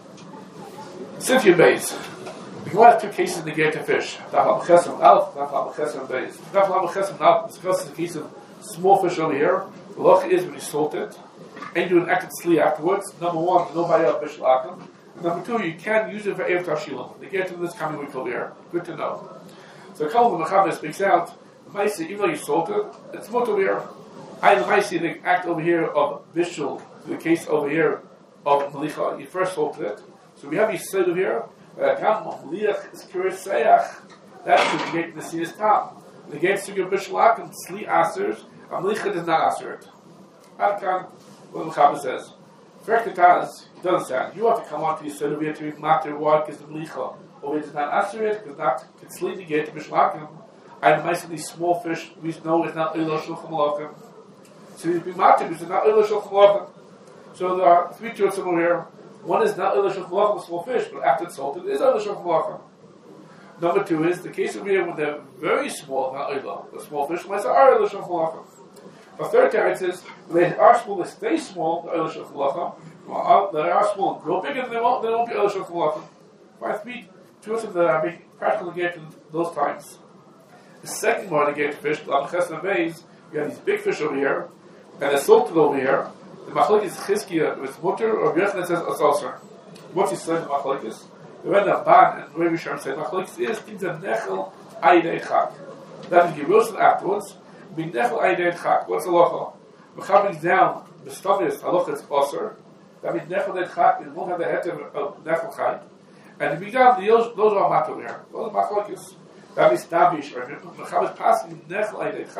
Sifya base. We can have two cases in the gate of fish. Daflam Chesem Aleph, Daflam Chesem base. Daflam Chesem Aleph discusses the case of small fish over here. The loch is when you salt it, and you do an active sli afterwards. Number one, nobody else fish lakum. Number two, you can use it for Erev Tashilim. They get to this coming week over here. Good to know. So Kol the Mechaber speaks out, Maisi, even though you salt it, it's not over here. I the Maisi, the act over here of Bishul, the case over here of Malicha, you first salted it. So we have Yisrael over here, Gam Maliach is Kiris Sayach, that's the gate the Sinus Tam. The gate to your Bishul Akim, Sli Asers, and Malicha does not Aser it. Adkan, what the Mechaber says. Ferkataz, he doesn't say, you have to come on to Yisrael over here to be matter why, because the Malicha. Or it is not Aser it, because not, it's leading the gate to Bishul Akim. And most of these small fish, we know it's not Eilo Shulchan Malachim. So you'd be matter, because it's not Eilo Shulchan Malachim. So there are three truths over here. One is not Eilo Shulchan Malachim, small fish, but after it's salted, it is Eilo Shulchan Malachim. Number two is the case over here when they're very small, not Eilo, the small fish, might say are Eilo Shulchan Malachim. The third teretz is when they are small, they stay small, the Eilo Shulchan Malachim. Well, they are small, grow bigger, they won't, they won't be Eilo Shulchan Malachim. Five three truths that are being practically get in those times. The second one to get fish, Lam Chesna Bays, we have these big fish over here, and they're salted over here. The Machlokes is Chizkiya with mutter, or Yochanan says Asalser. What's he saying, the Machlokes? The Red Ban and Rabbi Sharm say, Machlokes is things that Nechel Aydei Chak. That is, you roast it afterwards, be Nechel Aydei Chak. What's the locha? Mechaber down, the stomach is halacha is Aser. That means Nechel Aydei Chak, it won't have the head of Nechel Chak. And the Bigam, those are matter there. Those are Machlokes. That means Nabish, or Mechaber passing Nechel Aydei Chak,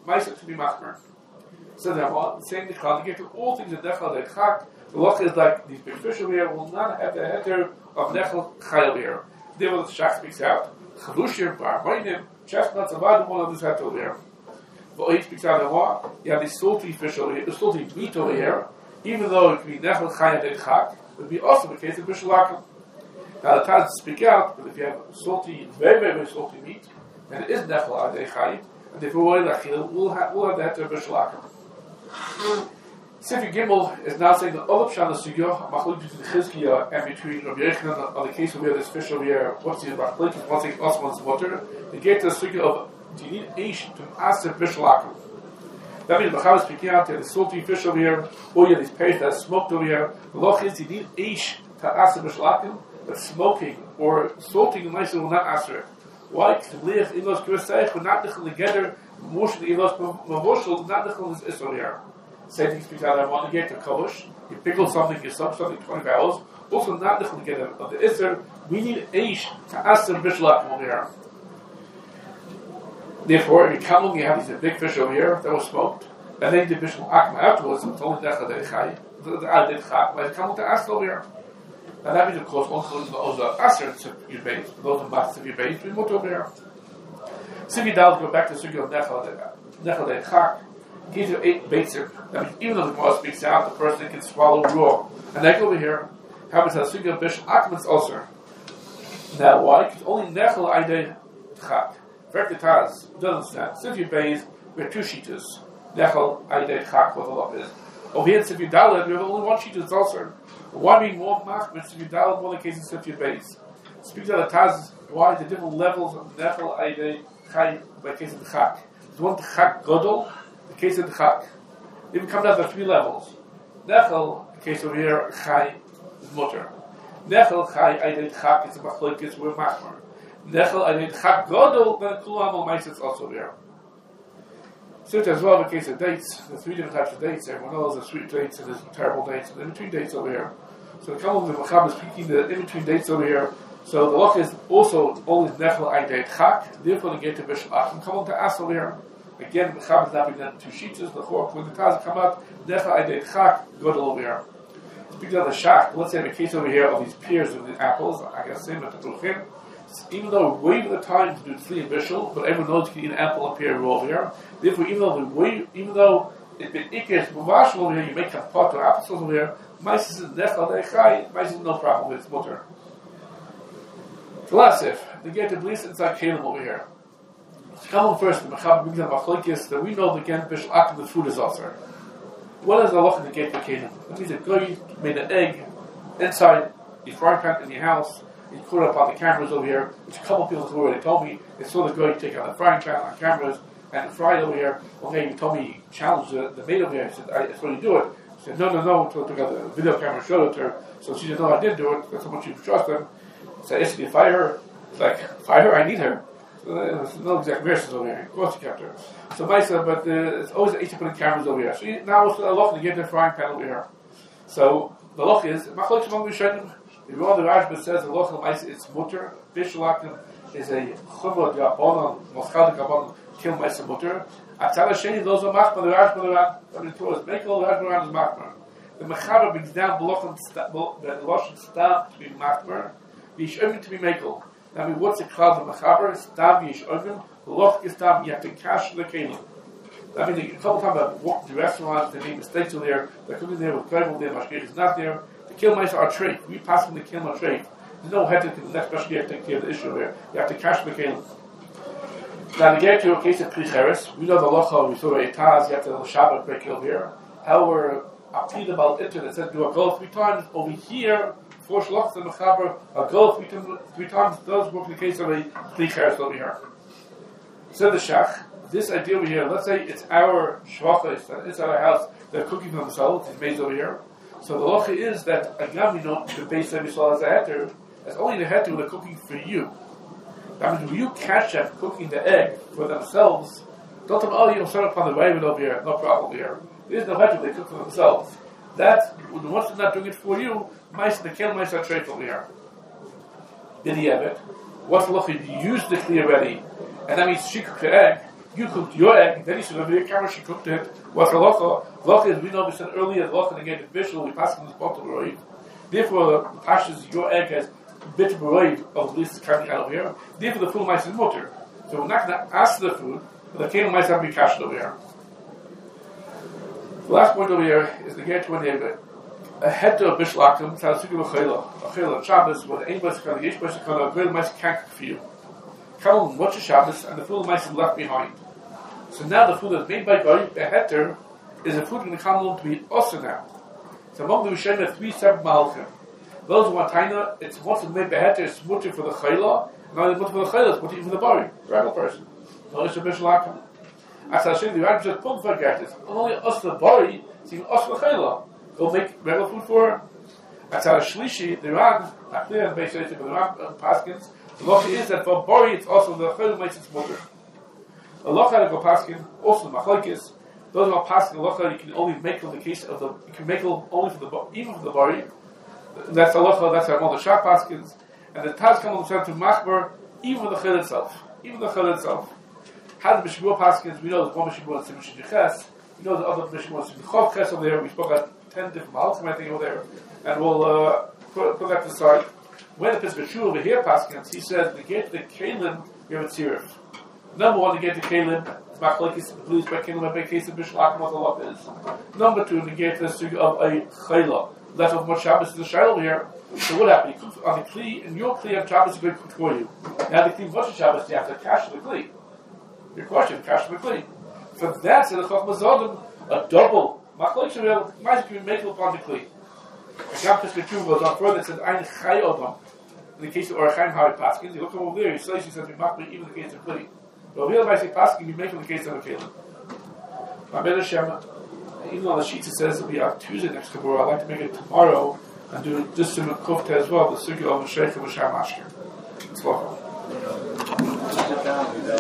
Maisa to be machmer. So now, saying the Chal, to get to all things that Nechel Adei Chak, the loch is like these big fish over here will not have the heter of Nechel Chai over here. Therefore, the Shach speaks out. Chalushim, Barmoinim, chestnuts, avodim, one of this heter over here. But he speaks out of what? You have this salty fish over here, the salty meat over here, even though it could be Nechel Chai Adei Chak, it would be also the case of Bishalakim. Now the Taz speak out, but if you have salty, very, very, very salty meat, and it is Nechel Adei Chai, and if we're Lachil, we'll have, we'll have the heter of Bishalakim. Sifri Gimel is now saying that all of Shana Sugyo, Machlok between Chizkiya and between Rabbi Yechanan on the case of where this fish over here, what's the Machlok, one thing, also one's water, they get to the Sugyo of, do you need Eish to Asif Bishalakim? That means Bachal is speaking out, you have the salty fish over here, or you have these pears that are smoked over here. The loch is, you need Eish to Asif Bishalakim, but smoking or salting in Maisa will not answer it. Why? Because Leach Ilos Kureseich will not Nichel together, Moshel Ilos Mavoshel, not Nichel is Israel here. Same thing speaks out, I want to get to Kodesh, you pickle something, you soak something twenty hours, also not Nichel together. Of the Isser, we need Eish to Asif Bishalakim over here. Therefore, if you come along, you have these big fish over here that was smoked, and then the Bishalakim afterwards, it's only Nechel Adei Chai, the Adei Chak, but you come along to Asif over here. And that means, of course, also those are Asher to your base, those are Matzah to your base, we move over here. Sivi Dal, go back to the Sugya of Nechel Adei Chak, gives you eight basic. That means, even though the Gemara speaks out, the person can swallow raw. And then over here, happens to the Sugya of Bishul Akman's ulcer. Now, why? Because only Nechel Adei Chak. Verketaz, doesn't understand. Sivi base, we have two sheetas. Nechel Adei Chak, what the law is. Over here in Sivi Dal, we have only one sheet that's ulcer. Why being more machmir to be daled more the case in Sifya base? Speaks out of Taz, why the different levels of Nechel Adei Chai by case of the Chak. There's one the Chak Godol, the case of the Chak. Even come down to three levels. Nechel, the case over here, Chai is mutter. Nechel Chai Adei Chak is a machlokes, we're machmir. Nechel Adei Chak Godol, then Kulam al Ma'is is also there. So as well, in the case of dates, there's three different types of dates. Everyone knows there's sweet dates and there's terrible dates and in-between dates over here. So the Kamal of the Machab is speaking the in-between dates over here. So the loch is also always Nechel Adei Chak, therefore the gate to Bishul Achim. Come on to As over here. Again, the Machab is not being two sheets, the Chork, when the Taz come out, Nechel Adei Chak, go to over here. Speaking of the Shach, let's say in the case over here of these pears of the apples, I guess same at the Bruchim. Even though we wait the time to do Tzli and Bishul, but everyone knows you can eat an apple and pear over here. Therefore, even though the way, even though it's been Ikkesh Muvashal over here, you make a pot or applesauce over here, Mice is Nechel Adei Chai, Mice is no problem with its mutter. Tlasif, they get the bliss inside Kalim over here. Come on first, the Machab brings up Machlokes that we know that again, Bishul Akim, the food is also. What is the loch in the gate for Kalim? That means a guy made an egg inside your frying pan in your house. He caught up on the cameras over here, which a couple of people who already told me, they saw the guy take out the frying pan on cameras and fry it over here. Okay, you told me you challenged the, the maid over here. I said, I saw you do it. She said, no, no, no, until I took out the video camera and showed it to her. So she said, no, I did do it. That's how much you trust them. So I said, you fire her? It's like, fire her? I need her. So there's no exact verses over here. Of course you kept her. So I said, but uh, it's always easy to put in cameras over here. So you, now it's a loch to get the frying pan over here. So the loch is, Machlokes among the Rishonim. If you want the Rashba says the loch of it's mutter. Bishul is a chumrah gabonon, moschad gabonon, kill ma'isa mutter. Atzal Sheni, those are machmar. The Rashba, the Rashba, make all the Rashba is machmar. The mechaber brings down the loch the loch stam to be machmar, the yishomim to be makel. Now, I mean, what's the cloud of mechaber? Stam yishomim. The loch is stam. You have to cash the kelim. I mean, a couple times I've walked to restaurants, they made mistakes over there. They're cooking there with krevel there, mashkech is not there. The kill mice are treif. We pass from the kill on treif. There's no head to the next special you have to take care of the issue there. You have to cash the kill. Now to get to a case of Klicheres, we know the locha, we saw a Taz, you have to the Shabbat break over here. However, Apid about internet said do a go three times. Over here, four shlochs and mechaber, a go three, three times does work in the case of a Klicheres over here. Said the Shach, this idea over here, let's say it's our shvachos, it's our house, they're cooking for themselves, it's made over here. So the locha is that again, we know the base of Yisrael as a heter, it's only the heter they're cooking for you. That means when you catch them cooking the egg for themselves, don't tell them, oh, you set up on the raven over here, no problem here. There's no heter, they cook for themselves. That, once they're not doing it for you, mice, the kill mice are straight over here. Did he have it? What's the locha? You use the kli already, and that means she cooked the egg. You cooked your egg, then you said over your camera she cooked it. What's halacha? Halacha is we know we said earlier halacha to get visual. We pass in this bottle right. Therefore, the pashas your egg has bit beroid of this coming out of here. Therefore, the full mice is mutter. So we're not going to ask the food, but the cane mice have to be cashed over here. The last point over here is the get when they have a head to a bishlakim, tzadasukim a chayla, a chayla Shabbos, where the aim was kind of yesh was kind of great mice can't cook for you. Come watch a Shabbos, and the full mice is left behind. So now the food that's made by Goy, a heter, is a food in the Kamlum to be also now. So among the Rishonim, there are three separate malachim. Those who want taina, it's once it's made by heter, it's mutter for the chayla, and not mutter for the chayla, it's mutter for the bari, the regular person. No, it's a bishlakim. As I said, the Ram just put for this. Only us the bari, so even us the chayla. Go make regular food for her. As I shlishi, the Ram, not clear and basically, but the Ram Paskins, the law is that for bari, it's also the chayla makes its mutter. A locha go paskin, also the machlokes. Those who are paskin a locha, you can only make in the case of the, you can make only for the even for the bari. That's a locha. That's how all the shah paskins. And the taz come on to machbar, even the chayla itself, even the chayla itself. How the Mishmur Paskins, we know there's one Mishmur in Simon Ches, we know the other Mishmur in Chov Ches over there, we spoke about ten different Malachim, I think, over there, and we'll uh, put, put that to the side. When the Pesach over here, Paskins, he says, to get the Kalim, we have a tzirif. Number one, to get the Kalim, Machlokes, please, by Kalim, by case of Bishlakim, what the lot is. Number two, to get the sugi of a Chayla. Left of what Shabbos is the Shail over here. So what happened? You cook on the Kli, and your Kli of Shabbos is going to cook for you. Now the Kli of Shabbos, you have to cash the Kli. Your question, Kash McLean. For that, so the Chachma Zodim, a double, Machlokes Shmuel, might be made upon the Kli. Gam Pesach goes on further, it says, Ein Chay Odom. In the case of Orachaim Hari Paskins, you look over there, he says, he says, we might be even in the case of Kli. But real by say Paskin, you make in the case of a Kalim. My Ben Hashem, even on the sheets it says it'll be on Tuesday next Kabur, I'd like to make it tomorrow and do just some Kufta as well, the Sugi of Sheikh of Hashem Ashker.